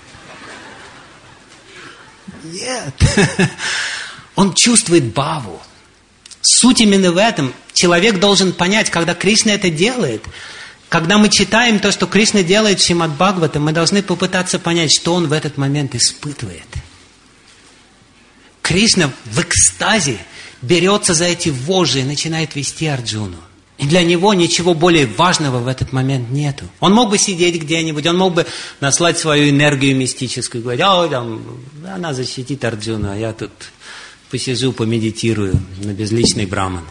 Нет. Он чувствует бхаву. Суть именно в этом. Человек должен понять, когда Кришна это делает. Когда мы читаем то, что Кришна делает в Шримад Бхагаватам, мы должны попытаться понять, что он в этот момент испытывает. Кришна в экстазе берется за эти вожжи и начинает вести Арджуну. И для него ничего более важного в этот момент нету. Он мог бы сидеть где-нибудь, он мог бы наслать свою энергию мистическую, говорить: она защитит Арджуну, а я тут посижу, помедитирую на безличный браман.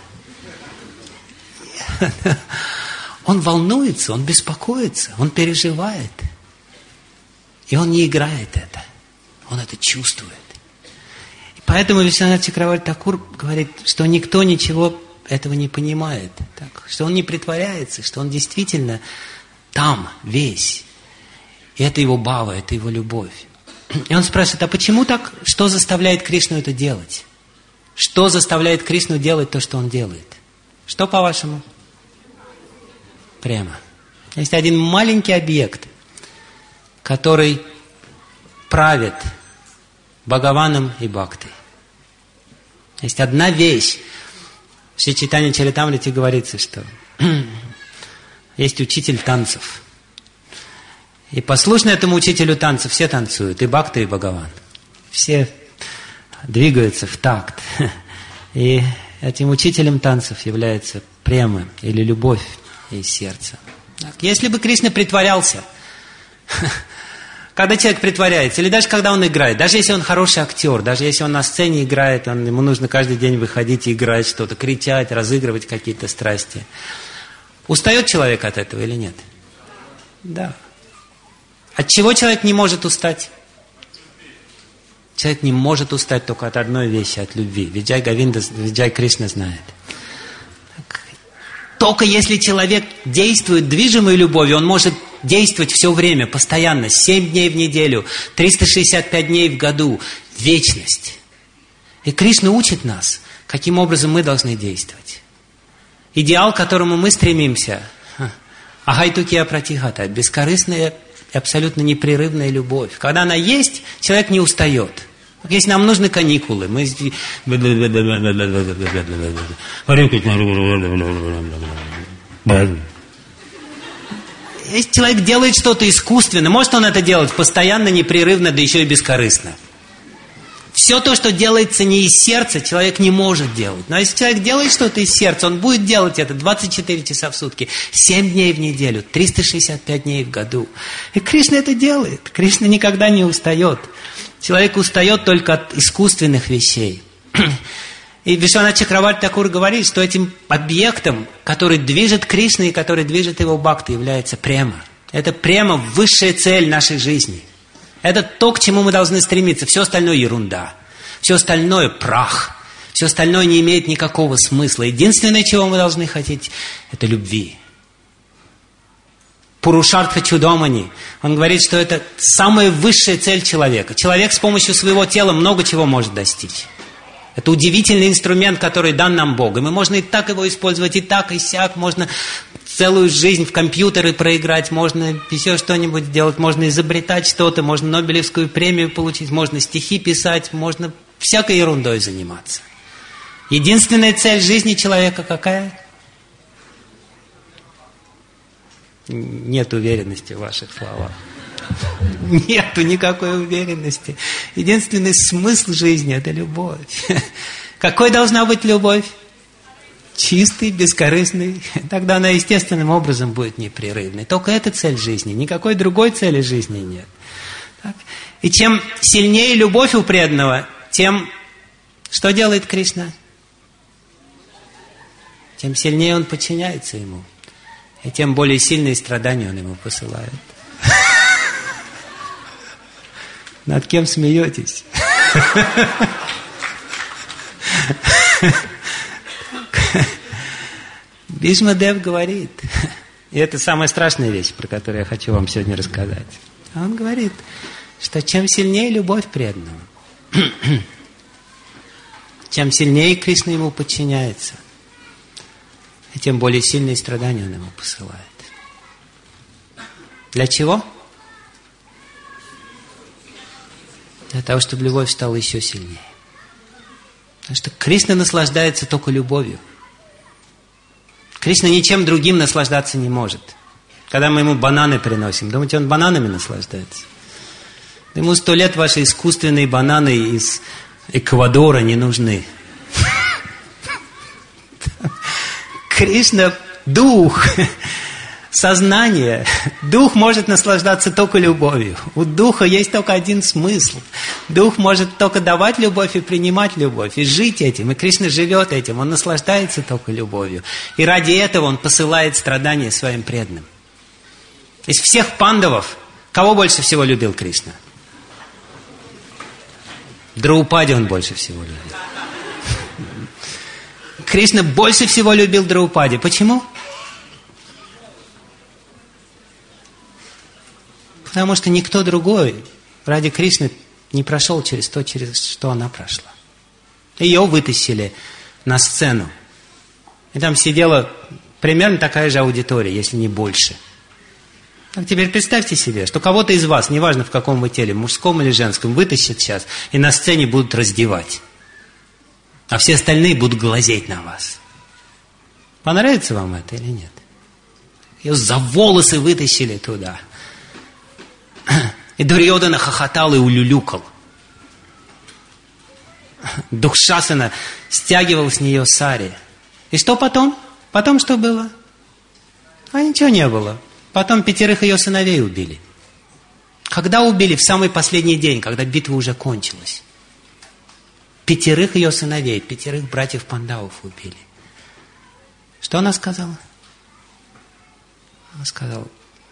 Он волнуется, он беспокоится, он переживает. И он не играет это. Он это чувствует. И поэтому Вишванат Чакраварти Такур говорит, что никто ничего этого не понимает. Так, что он не притворяется, что он действительно там весь. И это его бхава, это его любовь. И он спрашивает: а почему так? Что заставляет Кришну это делать? Что заставляет Кришну делать то, что он делает? Что, по-вашему? Прямо. Есть один маленький объект, который правит Бхагаваном и Бхактой. Есть одна вещь. В Шри Чайтанья Чаритамрите говорится, что есть учитель танцев. И послушно этому учителю танцев все танцуют, и Бхакта, и Бхагаван. Все двигаются в такт. И этим учителем танцев является према или любовь из сердца. Так, если бы Кришна притворялся, Когда человек притворяется, или даже когда он играет, даже если он хороший актер, даже если он на сцене играет, ему нужно каждый день выходить и играть что-то, кричать, разыгрывать какие-то страсти. Устает человек от этого или нет? Да. От чего человек не может устать? Человек не может устать только от одной вещи, от любви. Виджай Говинда, Виджай Кришна знает. Только если человек действует движимой любовью, он может действовать все время, постоянно, 7 дней в неделю, 365 дней в году, вечность. И Кришна учит нас, каким образом мы должны действовать. Идеал, к которому мы стремимся, ахайтукия пратихата, бескорыстная и абсолютно непрерывная любовь. Когда она есть, человек не устает. Если нам нужны каникулы, мы... Если человек делает что-то искусственно, может он это делать постоянно, непрерывно, да еще и бескорыстно. Все то, что делается не из сердца, человек не может делать. Но если человек делает что-то из сердца, он будет делать это 24 часа в сутки, 7 дней в неделю, 365 дней в году. И Кришна это делает. Кришна никогда не устает. Человек устает только от искусственных вещей. И Вишванат Чакраварти Такур говорит, что этим объектом, который движет Кришну и который движет его бхакти, является према. Это према – высшая цель нашей жизни. Это то, к чему мы должны стремиться. Все остальное ерунда. Все остальное прах. Все остальное не имеет никакого смысла. Единственное, чего мы должны хотеть, это любви. Пурушартха Чудомани. Он говорит, что это самая высшая цель человека. Человек с помощью своего тела много чего может достичь. Это удивительный инструмент, который дан нам Богом. И можно и так его использовать, и так, и сяк. Можно целую жизнь в компьютеры проиграть, можно еще что-нибудь сделать, можно изобретать что-то, можно Нобелевскую премию получить, можно стихи писать, можно всякой ерундой заниматься. Единственная цель жизни человека какая? Нет уверенности в ваших словах. Нету никакой уверенности. Единственный смысл жизни – это любовь. Какой должна быть любовь? Чистый, бескорыстный. Тогда она естественным образом будет непрерывной. Только это цель жизни. Никакой другой цели жизни нет. Так? И чем сильнее любовь у преданного, тем что делает Кришна? Тем сильнее он подчиняется ему. И тем более сильные страдания он ему посылает. Над кем смеетесь? Бхишма-дев говорит, и это самая страшная вещь, про которую я хочу вам сегодня рассказать. Он говорит, что чем сильнее любовь преданного, чем сильнее Кришна ему подчиняется, и тем более сильные страдания он ему посылает. Для чего? Для того, чтобы любовь стала еще сильнее. Потому что Кришна наслаждается только любовью. Кришна ничем другим наслаждаться не может. Когда мы ему бананы приносим, думаете, он бананами наслаждается? Ему 100 лет ваши искусственные бананы из Эквадора не нужны. Кришна – дух, сознание. Дух может наслаждаться только любовью. У духа есть только один смысл. Дух может только давать любовь и принимать любовь, и жить этим. И Кришна живет этим, он наслаждается только любовью. И ради этого он посылает страдания своим преданным. Из всех пандавов, кого больше всего любил Кришна? Драупади он больше всего любил. Кришна больше всего любил Драупади. Почему? Потому что никто другой ради Кришны не прошел через то, через что она прошла. Ее вытащили на сцену. И там сидела примерно такая же аудитория, если не больше. Так теперь представьте себе, что кого-то из вас, неважно в каком вы теле, мужском или женском, вытащат сейчас и на сцене будут раздевать. А все остальные будут глазеть на вас. Понравится вам это или нет? Ее за волосы вытащили туда. И Дурьодана хохотал и улюлюкал. Духшасана стягивал с нее сари. И что потом? Потом что было? А ничего не было. Потом 5 ее сыновей убили. Когда убили? В самый последний день, когда битва уже кончилась. 5 ее сыновей, 5 братьев Пандавов убили. Что она сказала? Она сказала...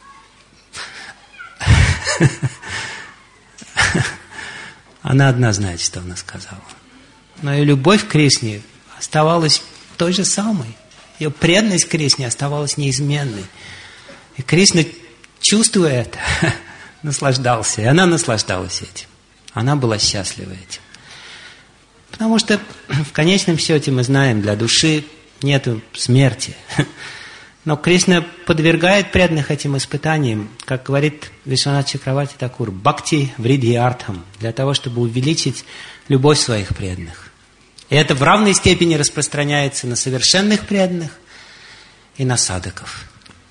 Она одна знает, что она сказала. Но ее любовь к Кришне оставалась той же самой. Ее преданность к Кришне оставалась неизменной. И Кришна, чувствуя это, наслаждался. И она наслаждалась этим. Она была счастлива этим. Потому что в конечном счете мы знаем, для души нет смерти. Но Кришна подвергает преданных этим испытаниям, как говорит Вишванат Чакраварти Такур, бхакти вридхи артхам, для того, чтобы увеличить любовь своих преданных. И это в равной степени распространяется на совершенных преданных и на садхаков.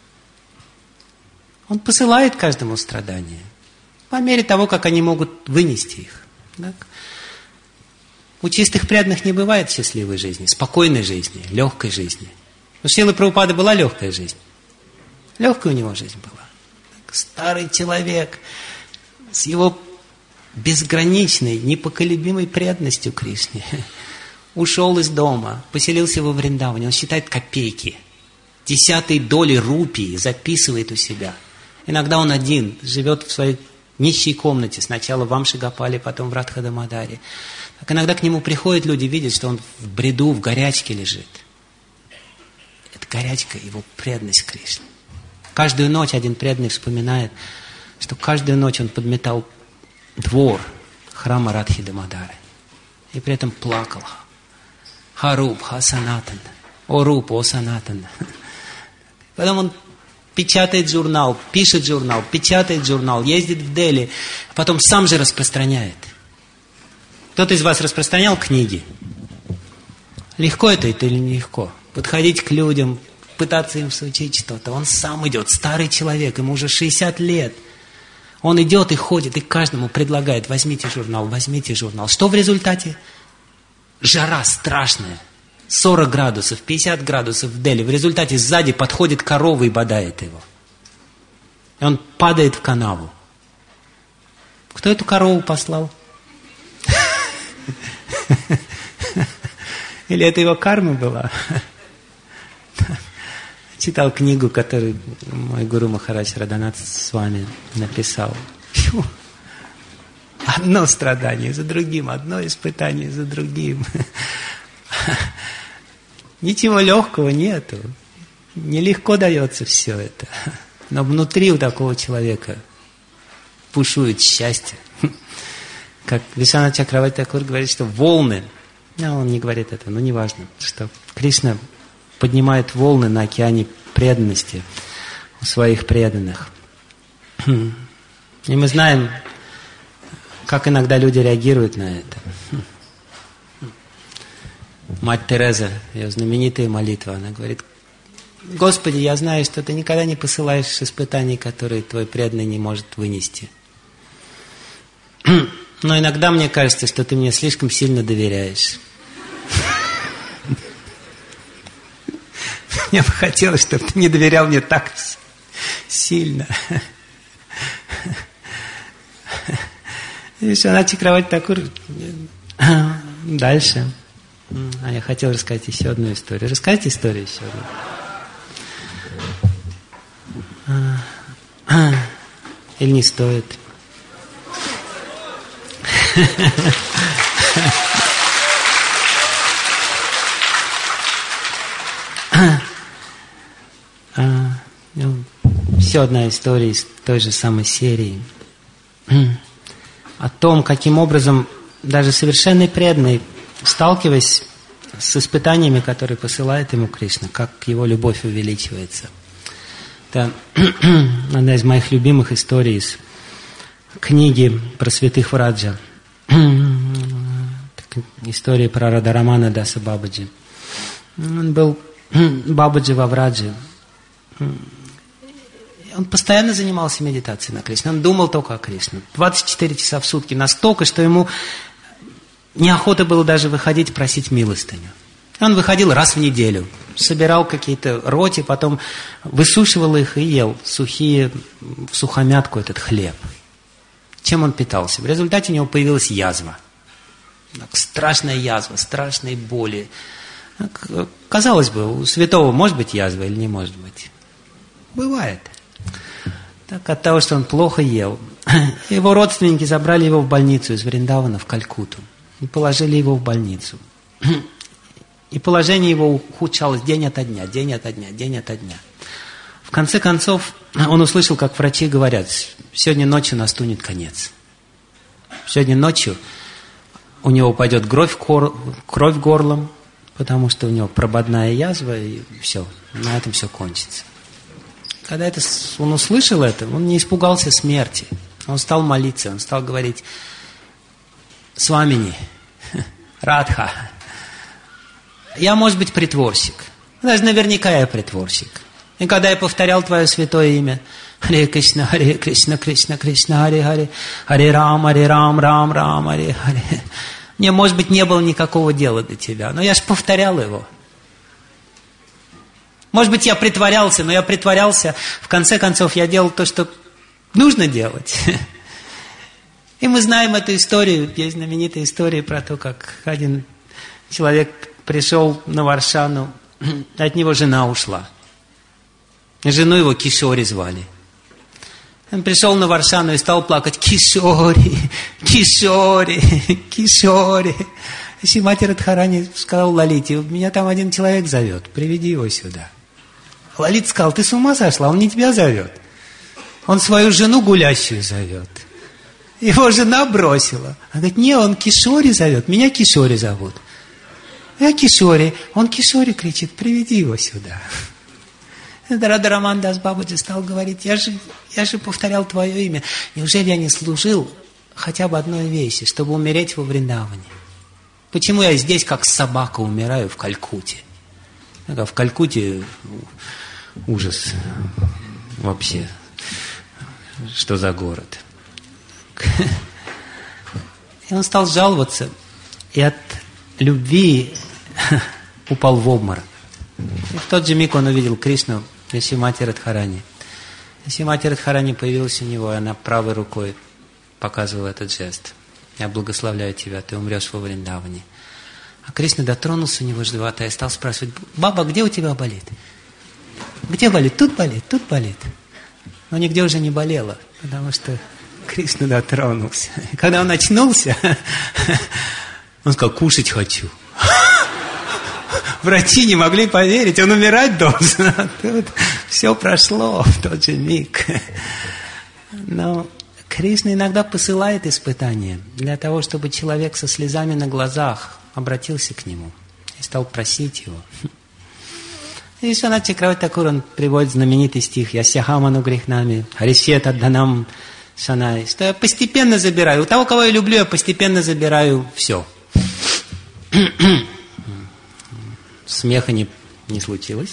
Он посылает каждому страдания по мере того, как они могут вынести их. Так? У чистых преданных не бывает счастливой жизни, спокойной жизни, легкой жизни. У Шрилы Прабхупады была легкая жизнь. Легкая у него жизнь была. Старый человек с его безграничной, непоколебимой преданностью Кришне ушел из дома, поселился во Вриндаване. Он считает копейки. 10 доли рупии записывает у себя. Иногда он один, живет в своей нищей комнате. Сначала в Амшигапале, потом в Радхадамадаре. Так иногда к нему приходят люди, видят, что он в бреду, в горячке лежит. Горячка, его преданность Кришне. Каждую ночь один преданный вспоминает, что каждую ночь он подметал двор храма Радхи Дамодары. И при этом плакал. Харуп, Хасанатан. О Руп, о Санатан. Потом он печатает журнал, пишет журнал, печатает журнал, ездит в Дели, а потом сам же распространяет. Кто-то из вас распространял книги? Легко это или нелегко? Подходить к людям, пытаться им соучить что-то. Он сам идет, старый человек, ему уже 60 лет. Он идет и ходит, и каждому предлагает: возьмите журнал, возьмите журнал. Что в результате? Жара страшная. 40 градусов, 50 градусов в Дели. В результате сзади подходит корова и бодает его. И он падает в канаву. Кто эту корову послал? Или это его карма была? Читал книгу, которую мой гуру Махарадж Радханат с вами написал. Фью. Одно страдание за другим, одно испытание за другим. Ничего легкого нету. Нелегко дается все это. Но внутри у такого человека бушует счастье. Как Вишванат Чакраварти Такур говорит, что волны, он не говорит это, но неважно, что Кришна поднимает волны на океане преданности у своих преданных. И мы знаем, как иногда люди реагируют на это. Мать Тереза, ее знаменитая молитва, она говорит: Господи, я знаю, что Ты никогда не посылаешь испытаний, которые Твой преданный не может вынести. Но иногда мне кажется, что Ты мне слишком сильно доверяешь. Мне бы хотелось, чтобы Ты не доверял мне так сильно. Вишванат Чакраварти Такур дальше. А я хотел рассказать еще одну историю. Расскажите историю еще одну. Или не стоит? Еще одна история из той же самой серии. О том, каким образом даже совершенный преданный, сталкиваясь с испытаниями, которые посылает ему Кришна, как его любовь увеличивается. Это одна из моих любимых историй из книги про святых Враджа. История про Радарамана Даса Бабаджи. Он был Бабаджи во Врадже. Он постоянно занимался медитацией на Кришне. Он думал только о Кришне. 24 часа в сутки. Настолько, что ему неохота было даже выходить просить милостыню. Он выходил раз в неделю. Собирал какие-то роти, потом высушивал их и ел в сухомятку этот хлеб. чем он питался? В результате у него появилась язва. Страшная язва, страшные боли. Казалось бы, у святого может быть язва или не может быть? Бывает. Так от того, что он плохо ел. Его родственники забрали его в больницу из Вриндавана в Калькутту и положили его в больницу. И положение его ухудшалось день ото дня, день ото дня, день ото дня. В конце концов, он услышал, как врачи говорят: сегодня ночью наступит конец. Сегодня ночью у него пойдет кровь горлом, потому что у него прободная язва, и все, на этом все кончится. Когда он услышал это, он не испугался смерти. Он стал молиться, он стал говорить: Свамини, Радха, я, может быть, притворщик. Даже наверняка я притворщик. И когда я повторял Твое святое имя, Харе Кришна, Кришна, Кришна, Харе Харе, Харе Рам, Рам, Рам, Харе Харе. Мне, может быть, не было никакого дела до Тебя, но я же повторял его. Может быть, я притворялся, но я притворялся, в конце концов, я делал то, что нужно делать. И мы знаем эту историю, есть знаменитая история про то, как один человек пришел на Варшану, от него жена ушла. Жену его Кишори звали. Он пришел на Варшану и стал плакать: Кишори, Кишори, Кишори. Шримати Радхарани сказал Лалите: меня там один человек зовет, приведи его сюда. Лалита сказал: ты с ума сошла, он не тебя зовет. Он свою жену гулящую зовет. Его жена бросила. Она говорит: не, он Кишори зовет, меня Кишори зовут. Я Кишори, он Кишори кричит: приведи его сюда. Радхараман Дас Бабаджи стал говорить: я же повторял Твое имя. Неужели я не служил хотя бы одной вещи, чтобы умереть во Вриндаване? Почему я здесь, как собака, умираю в Калькутте? В Калькутте ужас вообще. Что за город? И он стал жаловаться, и от любви упал в обморок. И в тот же миг он увидел Кришну и Шримати Радхарани. Шримати Радхарани появилась у него, и она правой рукой показывала этот жест: я благословляю тебя, ты умрешь во Вриндаване. А Кришна дотронулся у него с живота и стал спрашивать: баба, где у тебя болит? Где болит? Тут болит, тут болит. Но нигде уже не болело, потому что Кришна дотронулся. И когда он очнулся, он сказал: кушать хочу. Врачи не могли поверить, он умирать должен. А тут все прошло в тот же миг. Но Кришна иногда посылает испытания для того, чтобы человек со слезами на глазах обратился к нему и стал просить его. И Вишванат Чакраварти Такур, он приводит знаменитый стих: «Ясяхаману грехнами, харишьет адданам шанай», что я постепенно забираю. У того, кого я люблю, я постепенно забираю все. Смеха не случилось.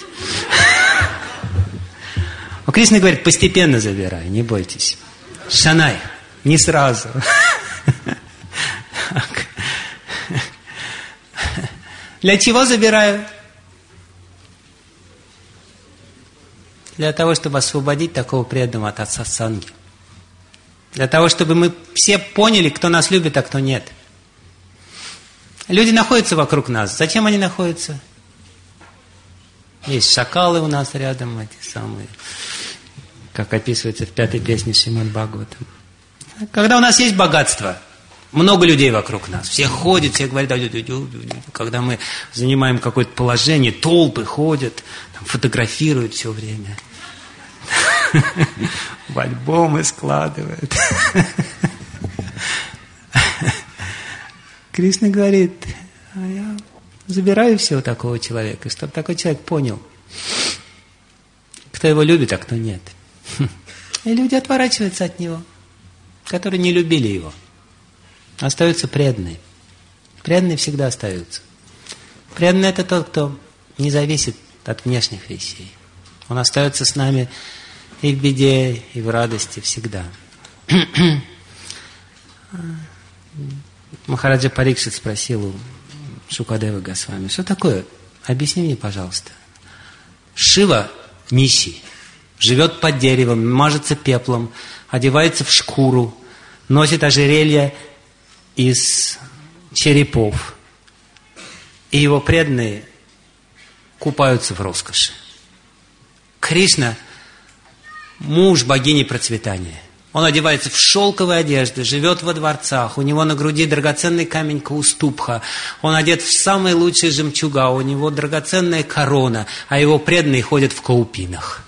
А Кришна говорит: постепенно забирай, не бойтесь. Шанай, не сразу. Для чего забираю? Для того, чтобы освободить такого преданного от сатсанги. Для того, чтобы мы все поняли, кто нас любит, а кто нет. Люди находятся вокруг нас. Зачем они находятся? Есть шакалы у нас рядом, эти самые, как описывается в 5-й песне Шримад Бхагаватам. Когда у нас есть богатство, много людей вокруг нас, все ходят, все говорят, когда мы занимаем какое-то положение, толпы ходят, там, фотографируют все время, в альбомы складывают. Кришна говорит: я забираю всего такого человека, чтобы такой человек понял, кто его любит, а кто нет. И люди отворачиваются от него, которые не любили его. Остаются преданные. Преданные всегда остаются. Преданный — это тот, кто не зависит от внешних вещей. Он остается с нами и в беде, и в радости всегда. Махараджа Парикшит спросил у Шукадевы Госвами: что такое? Объясни мне, пожалуйста. Шива нищий, живет под деревом, мажется пеплом, одевается в шкуру, носит ожерелье из черепов. И его преданные купаются в роскоши. Кришна – муж богини процветания. Он одевается в шелковые одежды, живет во дворцах, у него на груди драгоценный камень Каустубха, он одет в самые лучшие жемчуга, у него драгоценная корона, а его преданные ходят в каупинах.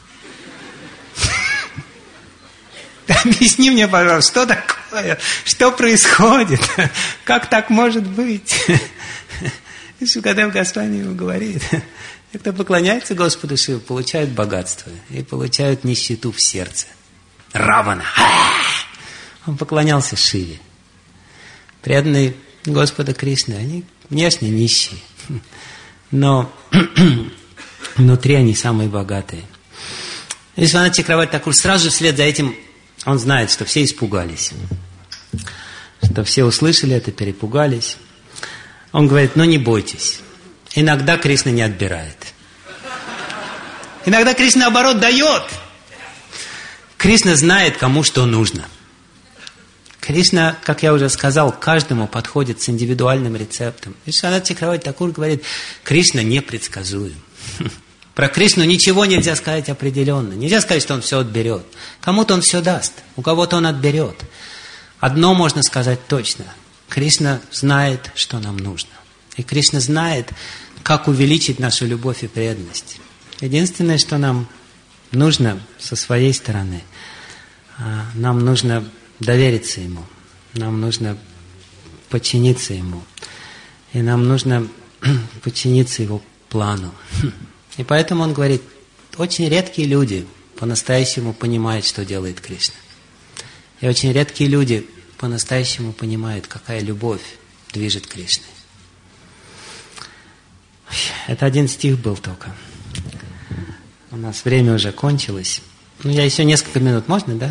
Объясни мне, пожалуйста, что такое? Что происходит? Как так может быть? И Шукадев Госвами ему говорит, кто поклоняется Господу Шиву, получают богатство и получают нищету в сердце. Равана. Он поклонялся Шиве. Преданные Господа Кришны, они внешне нищие, но внутри они самые богатые. Вишванат Чакраварти Такур сразу же вслед за этим, он знает, что все испугались, что все услышали это, перепугались. Он говорит, не бойтесь, иногда Кришна не отбирает. Иногда Кришна, наоборот, дает. Кришна знает, кому что нужно. Кришна, как я уже сказал, каждому подходит с индивидуальным рецептом. Вишванат Чакраварти Такур говорит, Кришна непредсказуем. Про Кришну ничего нельзя сказать определенно. Нельзя сказать, что он все отберет. Кому-то он все даст, у кого-то он отберет. Одно можно сказать точно. Кришна знает, что нам нужно. И Кришна знает, как увеличить нашу любовь и преданность. Единственное, что нам нужно со своей стороны, нам нужно довериться Ему, нам нужно подчиниться Ему, и нам нужно подчиниться Его плану. И поэтому он говорит, очень редкие люди по-настоящему понимают, что делает Кришна. И очень редкие люди по-настоящему понимают, какая любовь движет Кришной. Это один стих был только. У нас время уже кончилось. Я еще несколько минут, можно, да?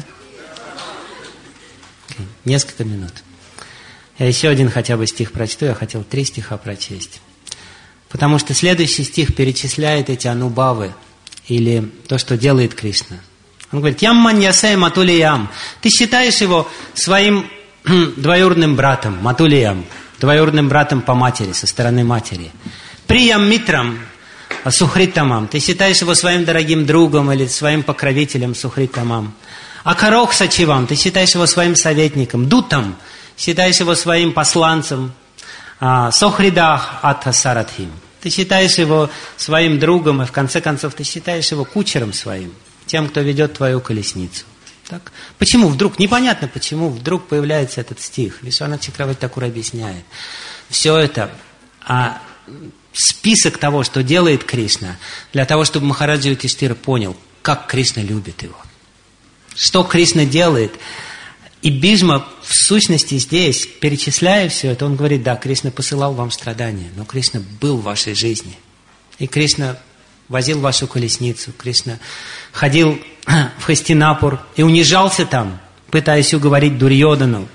Несколько минут. Я еще один хотя бы стих прочту, я хотел 3 стиха прочесть. Потому что следующий стих перечисляет эти анубавы, или то, что делает Кришна. Он говорит, «Ям маньясай матулиям». Ты считаешь его своим двоюродным братом, матулиям, двоюродным братом по матери, со стороны матери. Приям митрам, сухритамам. Ты считаешь его своим дорогим другом или своим покровителем, сухритамам. Акарох сачивам. Ты считаешь его своим советником. Дутам. Считаешь его своим посланцем. Сохридах атха саратхим. Ты считаешь его своим другом, и в конце концов ты считаешь его кучером своим, тем, кто ведет твою колесницу. Так? Почему вдруг, непонятно почему вдруг появляется этот стих. Вишванат Чакраварти Такур объясняет. Все это список того, что делает Кришна, для того, чтобы Махараджа Юдхиштира понял, как Кришна любит его. Что Кришна делает. И Бижма в сущности здесь, перечисляя все это, он говорит, да, Кришна посылал вам страдания, но Кришна был в вашей жизни. И Кришна возил вашу колесницу, Кришна ходил в Хастинапур и унижался там, пытаясь уговорить Дурьодану,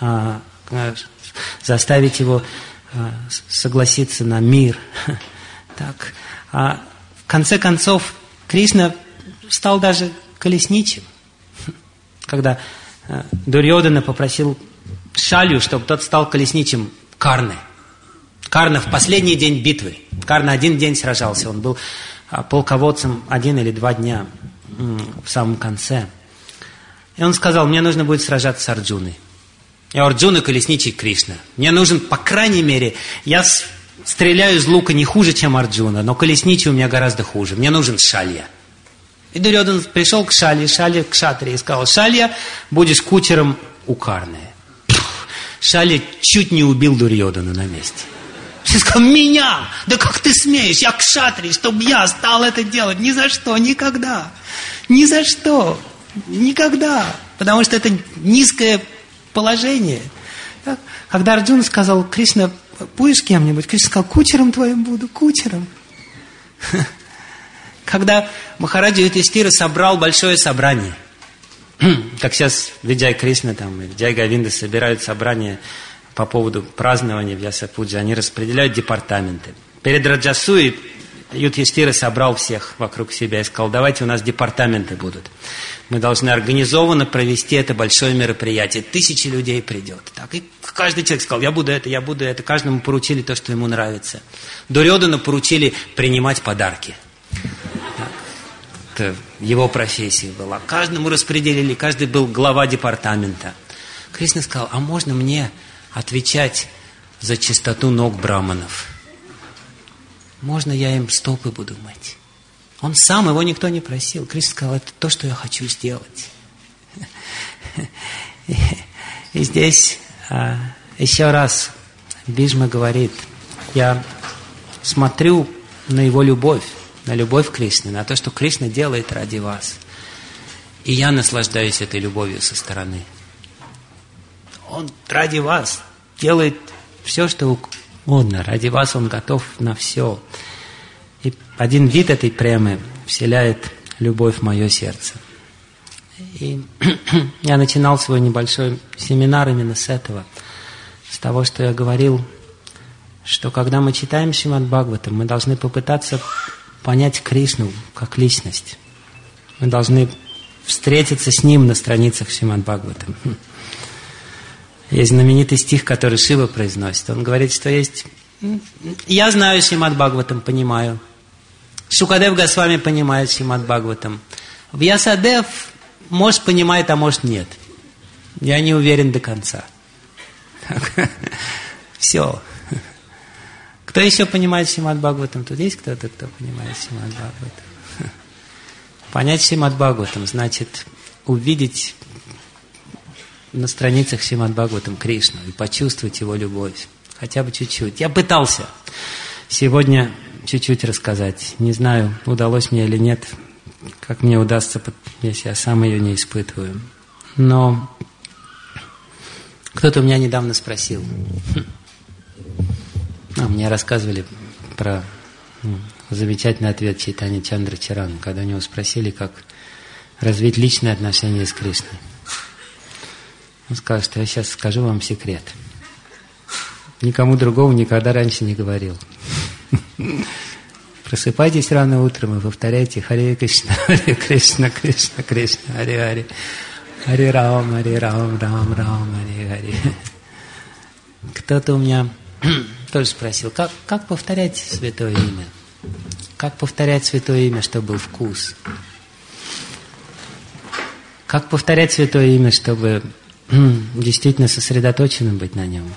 заставить его согласиться на мир. Так. В конце концов, Кришна стал даже колесничим. Когда Дурьодана попросил Шалью, чтобы тот стал колесничим Карны. Карна в последний день битвы. Карна 1 день сражался, он был полководцем 1 или 2 дня в самом конце. И он сказал, мне нужно будет сражаться с Арджуной. И Арджуна колесничий Кришна. Мне нужен, по крайней мере, я стреляю из лука не хуже, чем Арджуна, но колесничий у меня гораздо хуже. Мне нужен Шалья. И Дурьодан пришел к Шалье, Шалья к Кшатри и сказал, Шалья, будешь кучером у Карны. Шалья чуть не убил Дурьодана на месте. Он сказал, меня? Да как ты смеешь? Я Кшатри, чтобы я стал это делать. Ни за что, никогда. Ни за что. Никогда. Потому что это низкое положение. Так? Когда Арджуна сказал, Кришна, будешь кем-нибудь? Кришна сказал, кучером твоим буду, кучером. Когда Махараджа Юдхиштира собрал большое собрание, как сейчас Виджай Кришна там, и Виджай Говинда собирают собрание по поводу празднования Вьяса-пуджи, они распределяют департаменты. Перед Раджасуей Юдхиштира собрал всех вокруг себя и сказал, давайте у нас департаменты будут. Мы должны организованно провести это большое мероприятие. 1000 людей придет. Так, и каждый человек сказал, я буду это. Каждому поручили то, что ему нравится. Дурьодхану поручили принимать подарки. Это его профессия была. Каждому распределили, каждый был глава департамента. Кришна сказал, а можно мне отвечать за чистоту ног браманов? Можно я им стопы буду мыть? Он сам, его никто не просил. Кришна сказал, это то, что я хочу сделать. И здесь еще раз Бижма говорит, я смотрю на его любовь, на любовь Кришны, на то, что Кришна делает ради вас. И я наслаждаюсь этой любовью со стороны. Он ради вас делает все, что угодно. Ради вас он готов на все. И один вид этой премы вселяет любовь в мое сердце. И я начинал свой небольшой семинар именно с этого. С того, что я говорил, что когда мы читаем Шримад Бхагаватам, мы должны попытаться понять Кришну как личность. Мы должны встретиться с Ним на страницах Шримад Бхагаватам. Есть знаменитый стих, который Шива произносит. Он говорит, что есть... Я знаю Шримад Бхагаватам, понимаю. Шукадев Госвами понимает Шримад Бхагаватам. Вьясадев, может, понимает, а может, нет. Я не уверен до конца. Все. Кто еще понимает Шримад Бхагаватам? Тут есть кто-то, кто понимает Шримад Бхагаватам? Понять Шримад Бхагаватам значит увидеть на страницах Шримад Бхагаватам Кришну и почувствовать его любовь. Хотя бы чуть-чуть. Я пытался сегодня чуть-чуть рассказать. Не знаю, удалось мне или нет. Как мне удастся, если я сам ее не испытываю. Но кто-то у меня недавно спросил. Мне рассказывали про замечательный ответ Чайтанья Чандрачарана, когда у него спросили, как развить личные отношения с Кришной. Он сказал, что я сейчас скажу вам секрет. Никому другому никогда раньше не говорил. Просыпайтесь рано утром и повторяйте Харе Кришна, Кришна, Кришна, Харе Харе, Харе Рам, Рам, Рам, Харе Харе. Кто-то у меня тоже спросил, как повторять святое имя? Как повторять святое имя, чтобы был вкус? Как повторять святое имя, чтобы действительно сосредоточенным быть на нем?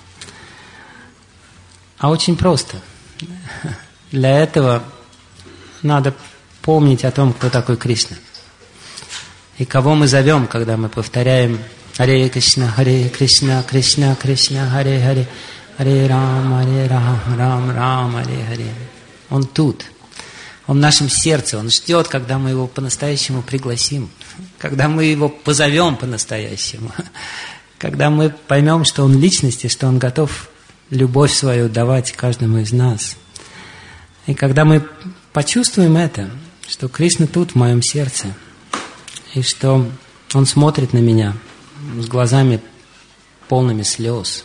А очень просто. Для этого надо помнить о том, кто такой Кришна. И кого мы зовем, когда мы повторяем Харе Кришна, Кришна, Кришна, Харе Харе, Харе Рам, Рам, Рам, Харе Харе. Он тут. Он в нашем сердце. Он ждет, когда мы его по-настоящему пригласим. Когда мы его позовем по-настоящему. Когда мы поймем, что он личность, и что он готов любовь свою давать каждому из нас. И когда мы почувствуем это, что Кришна тут в моем сердце, и что он смотрит на меня с глазами полными слез,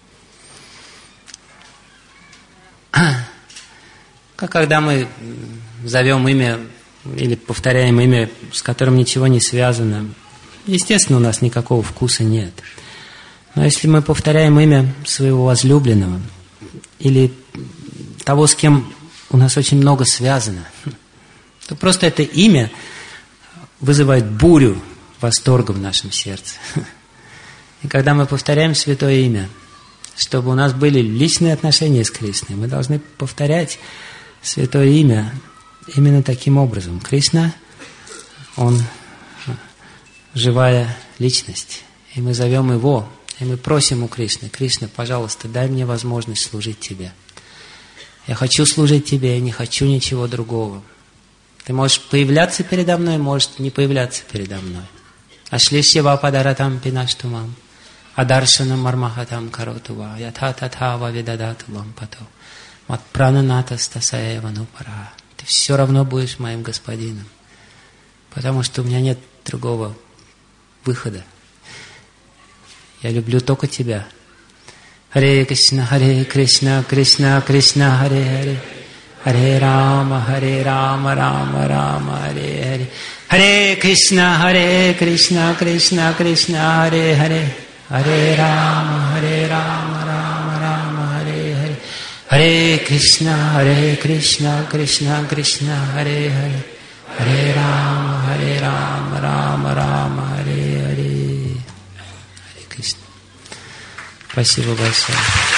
как когда мы зовем имя или повторяем имя, с которым ничего не связано, естественно, у нас никакого вкуса нет. Но если мы повторяем имя своего возлюбленного или того, с кем у нас очень много связано, то просто это имя вызывает бурю восторга в нашем сердце. И когда мы повторяем святое имя, чтобы у нас были личные отношения с Кришной, мы должны повторять святое имя именно таким образом. Кришна, он живая личность, и мы зовем его, и мы просим у Кришны: Кришна, пожалуйста, дай мне возможность служить тебе. Я хочу служить тебе, я не хочу ничего другого. Ты можешь появляться передо мной, можешь не появляться передо мной. Ашлишьева падаратам пинаштумам, адаршанам мармахатам каротува, ятха-татха вавидадату лампату, матпрананата стасаева нупара. Ты все равно будешь моим господином, потому что у меня нет другого выхода. Я люблю только тебя. Харе Кришна, Кришна, Кришна, Харе Харе, Hare Rama, Rama Rama, Hare Hare. Hare Krishna, Krishna Krishna, Hare Hare. Hare Rama, Rama Rama, Hare Hare. Hare Krishna, Krishna Krishna, Hare Hare. Hare Rama, Rama Rama, Hare Hare. Hare Кришна. Спасибо большое.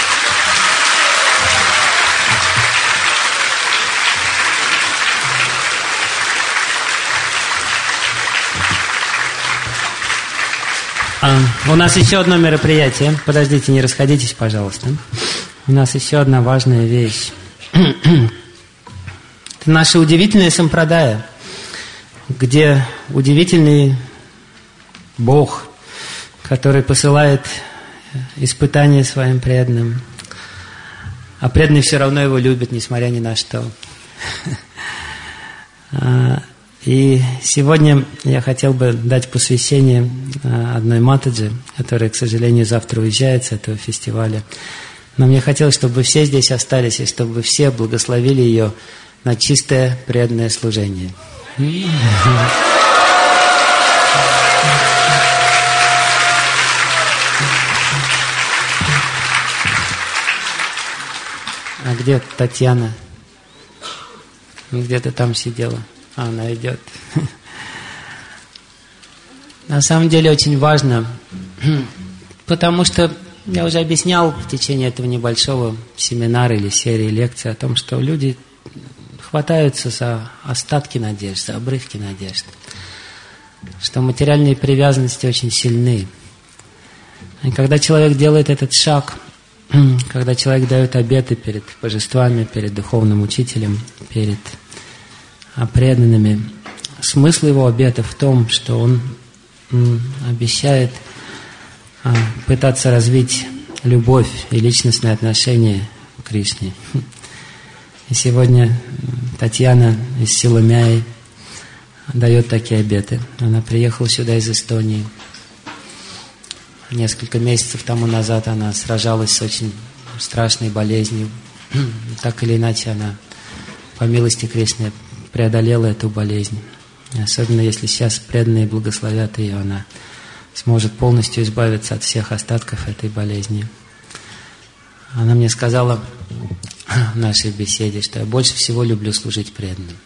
У нас еще одно мероприятие. Подождите, не расходитесь, пожалуйста. У нас еще одна важная вещь. Это наша удивительная сампрадая, где удивительный Бог, который посылает испытания своим преданным, а преданные все равно его любят, несмотря ни на что. И сегодня я хотел бы дать посвящение одной матаджи, которая, к сожалению, завтра уезжает с этого фестиваля. Но мне хотелось, чтобы все здесь остались, и чтобы все благословили ее на чистое преданное служение. А где Татьяна? Где-то там сидела. Она идет. На самом деле очень важно, потому что я уже объяснял в течение этого небольшого семинара или серии лекций о том, что люди хватаются за остатки надежд, за обрывки надежд, что материальные привязанности очень сильны. И когда человек делает этот шаг, когда человек дает обеты перед божествами, перед духовным учителем, перед преданными, смысл его обета в том, что он обещает пытаться развить любовь и личностные отношения к Кришне. И сегодня Татьяна из Силамяи дает такие обеты. Она приехала сюда из Эстонии. Несколько месяцев тому назад она сражалась с очень страшной болезнью. Так или иначе она, по милости Кришны, преодолела эту болезнь. И особенно если сейчас преданные благословят ее, она сможет полностью избавиться от всех остатков этой болезни. Она мне сказала в нашей беседе, что я больше всего люблю служить преданным.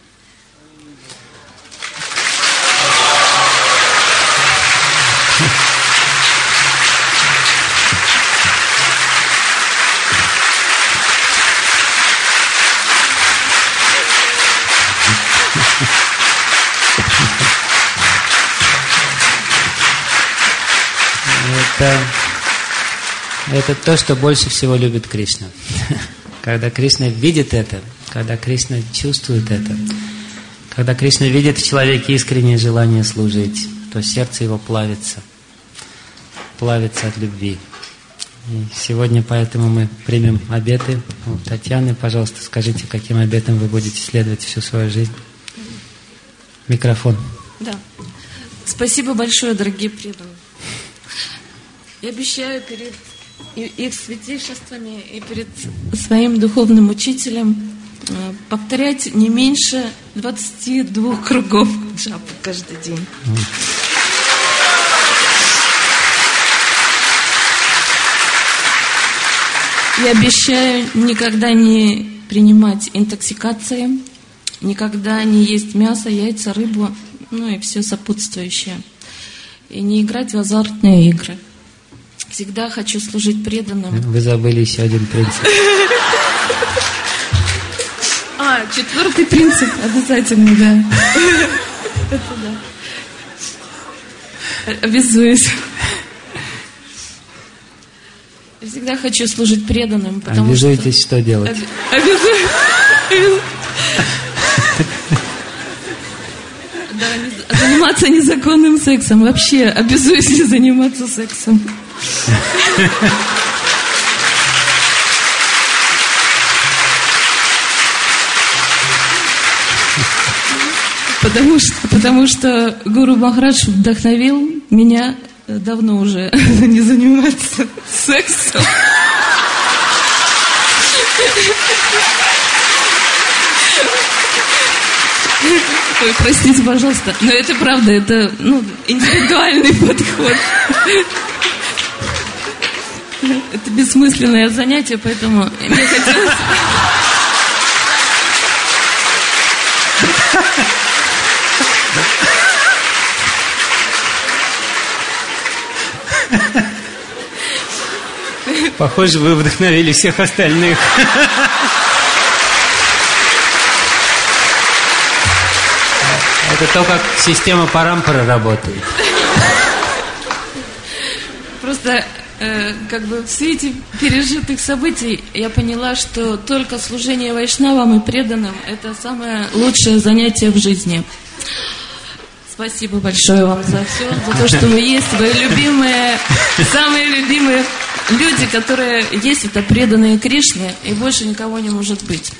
Это то, что больше всего любит Кришна. Когда Кришна видит это, когда Кришна чувствует это, когда Кришна видит в человеке искреннее желание служить, то сердце его плавится от любви. И сегодня поэтому мы примем обеты. У Татьяны, пожалуйста, скажите, каким обетом вы будете следовать всю свою жизнь. Микрофон. Да. Спасибо большое, дорогие преданные. Я обещаю перед их святейшествами и перед своим духовным учителем повторять не меньше 22 кругов джапы каждый день. Я обещаю никогда не принимать интоксикации, никогда не есть мясо, яйца, рыбу, ну и все сопутствующее. И не играть в азартные игры. Всегда хочу служить преданным. Вы забыли еще один принцип. Четвертый принцип обязательно, да. Это да. Обязуюсь. Я всегда хочу служить преданным, потому что... Обязуетесь что делать? Обязуюсь. Да, заниматься незаконным сексом. Вообще обязуюсь не заниматься сексом. Потому что Гуру Махарадж вдохновил меня давно уже не заниматься сексом. Ой, простите, пожалуйста. Но это правда, это индивидуальный подход. Это бессмысленное занятие, поэтому мне хотелось... Похоже, вы вдохновили всех остальных. Это то, как система Парампара работает. Просто в свете пережитых событий я поняла, что только служение вайшнавам и преданным – это самое лучшее занятие в жизни. Спасибо большое вам за все, за то, что вы есть, вы любимые, самые любимые люди, которые есть, это преданные Кришне, и больше никого не может быть.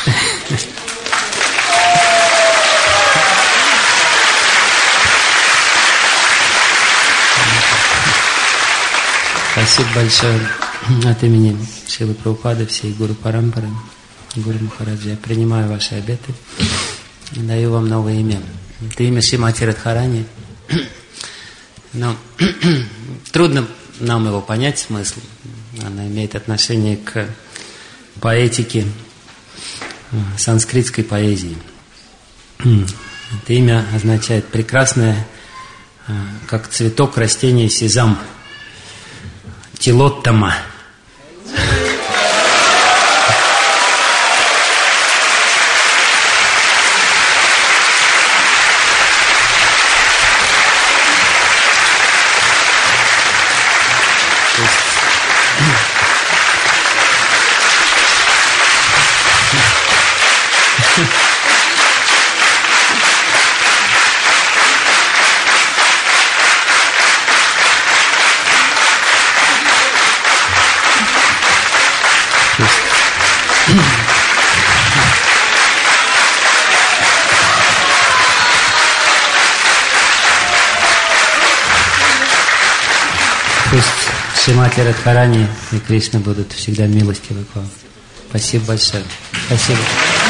Спасибо большое от имени Шрилы Прабхупады, всей Гуру Парампары, Гуру Махараджи. Я принимаю ваши обеты и даю вам новое имя. Это имя Шримати Радхарани. Но трудно нам его понять, смысл. Она имеет отношение к поэтике, санскритской поэзии. Это имя означает прекрасное, как цветок растения сезам. Тилоттама. Пусть Шримати Радхарани и Кришна будут всегда милостивы к вам. Спасибо большое. Спасибо.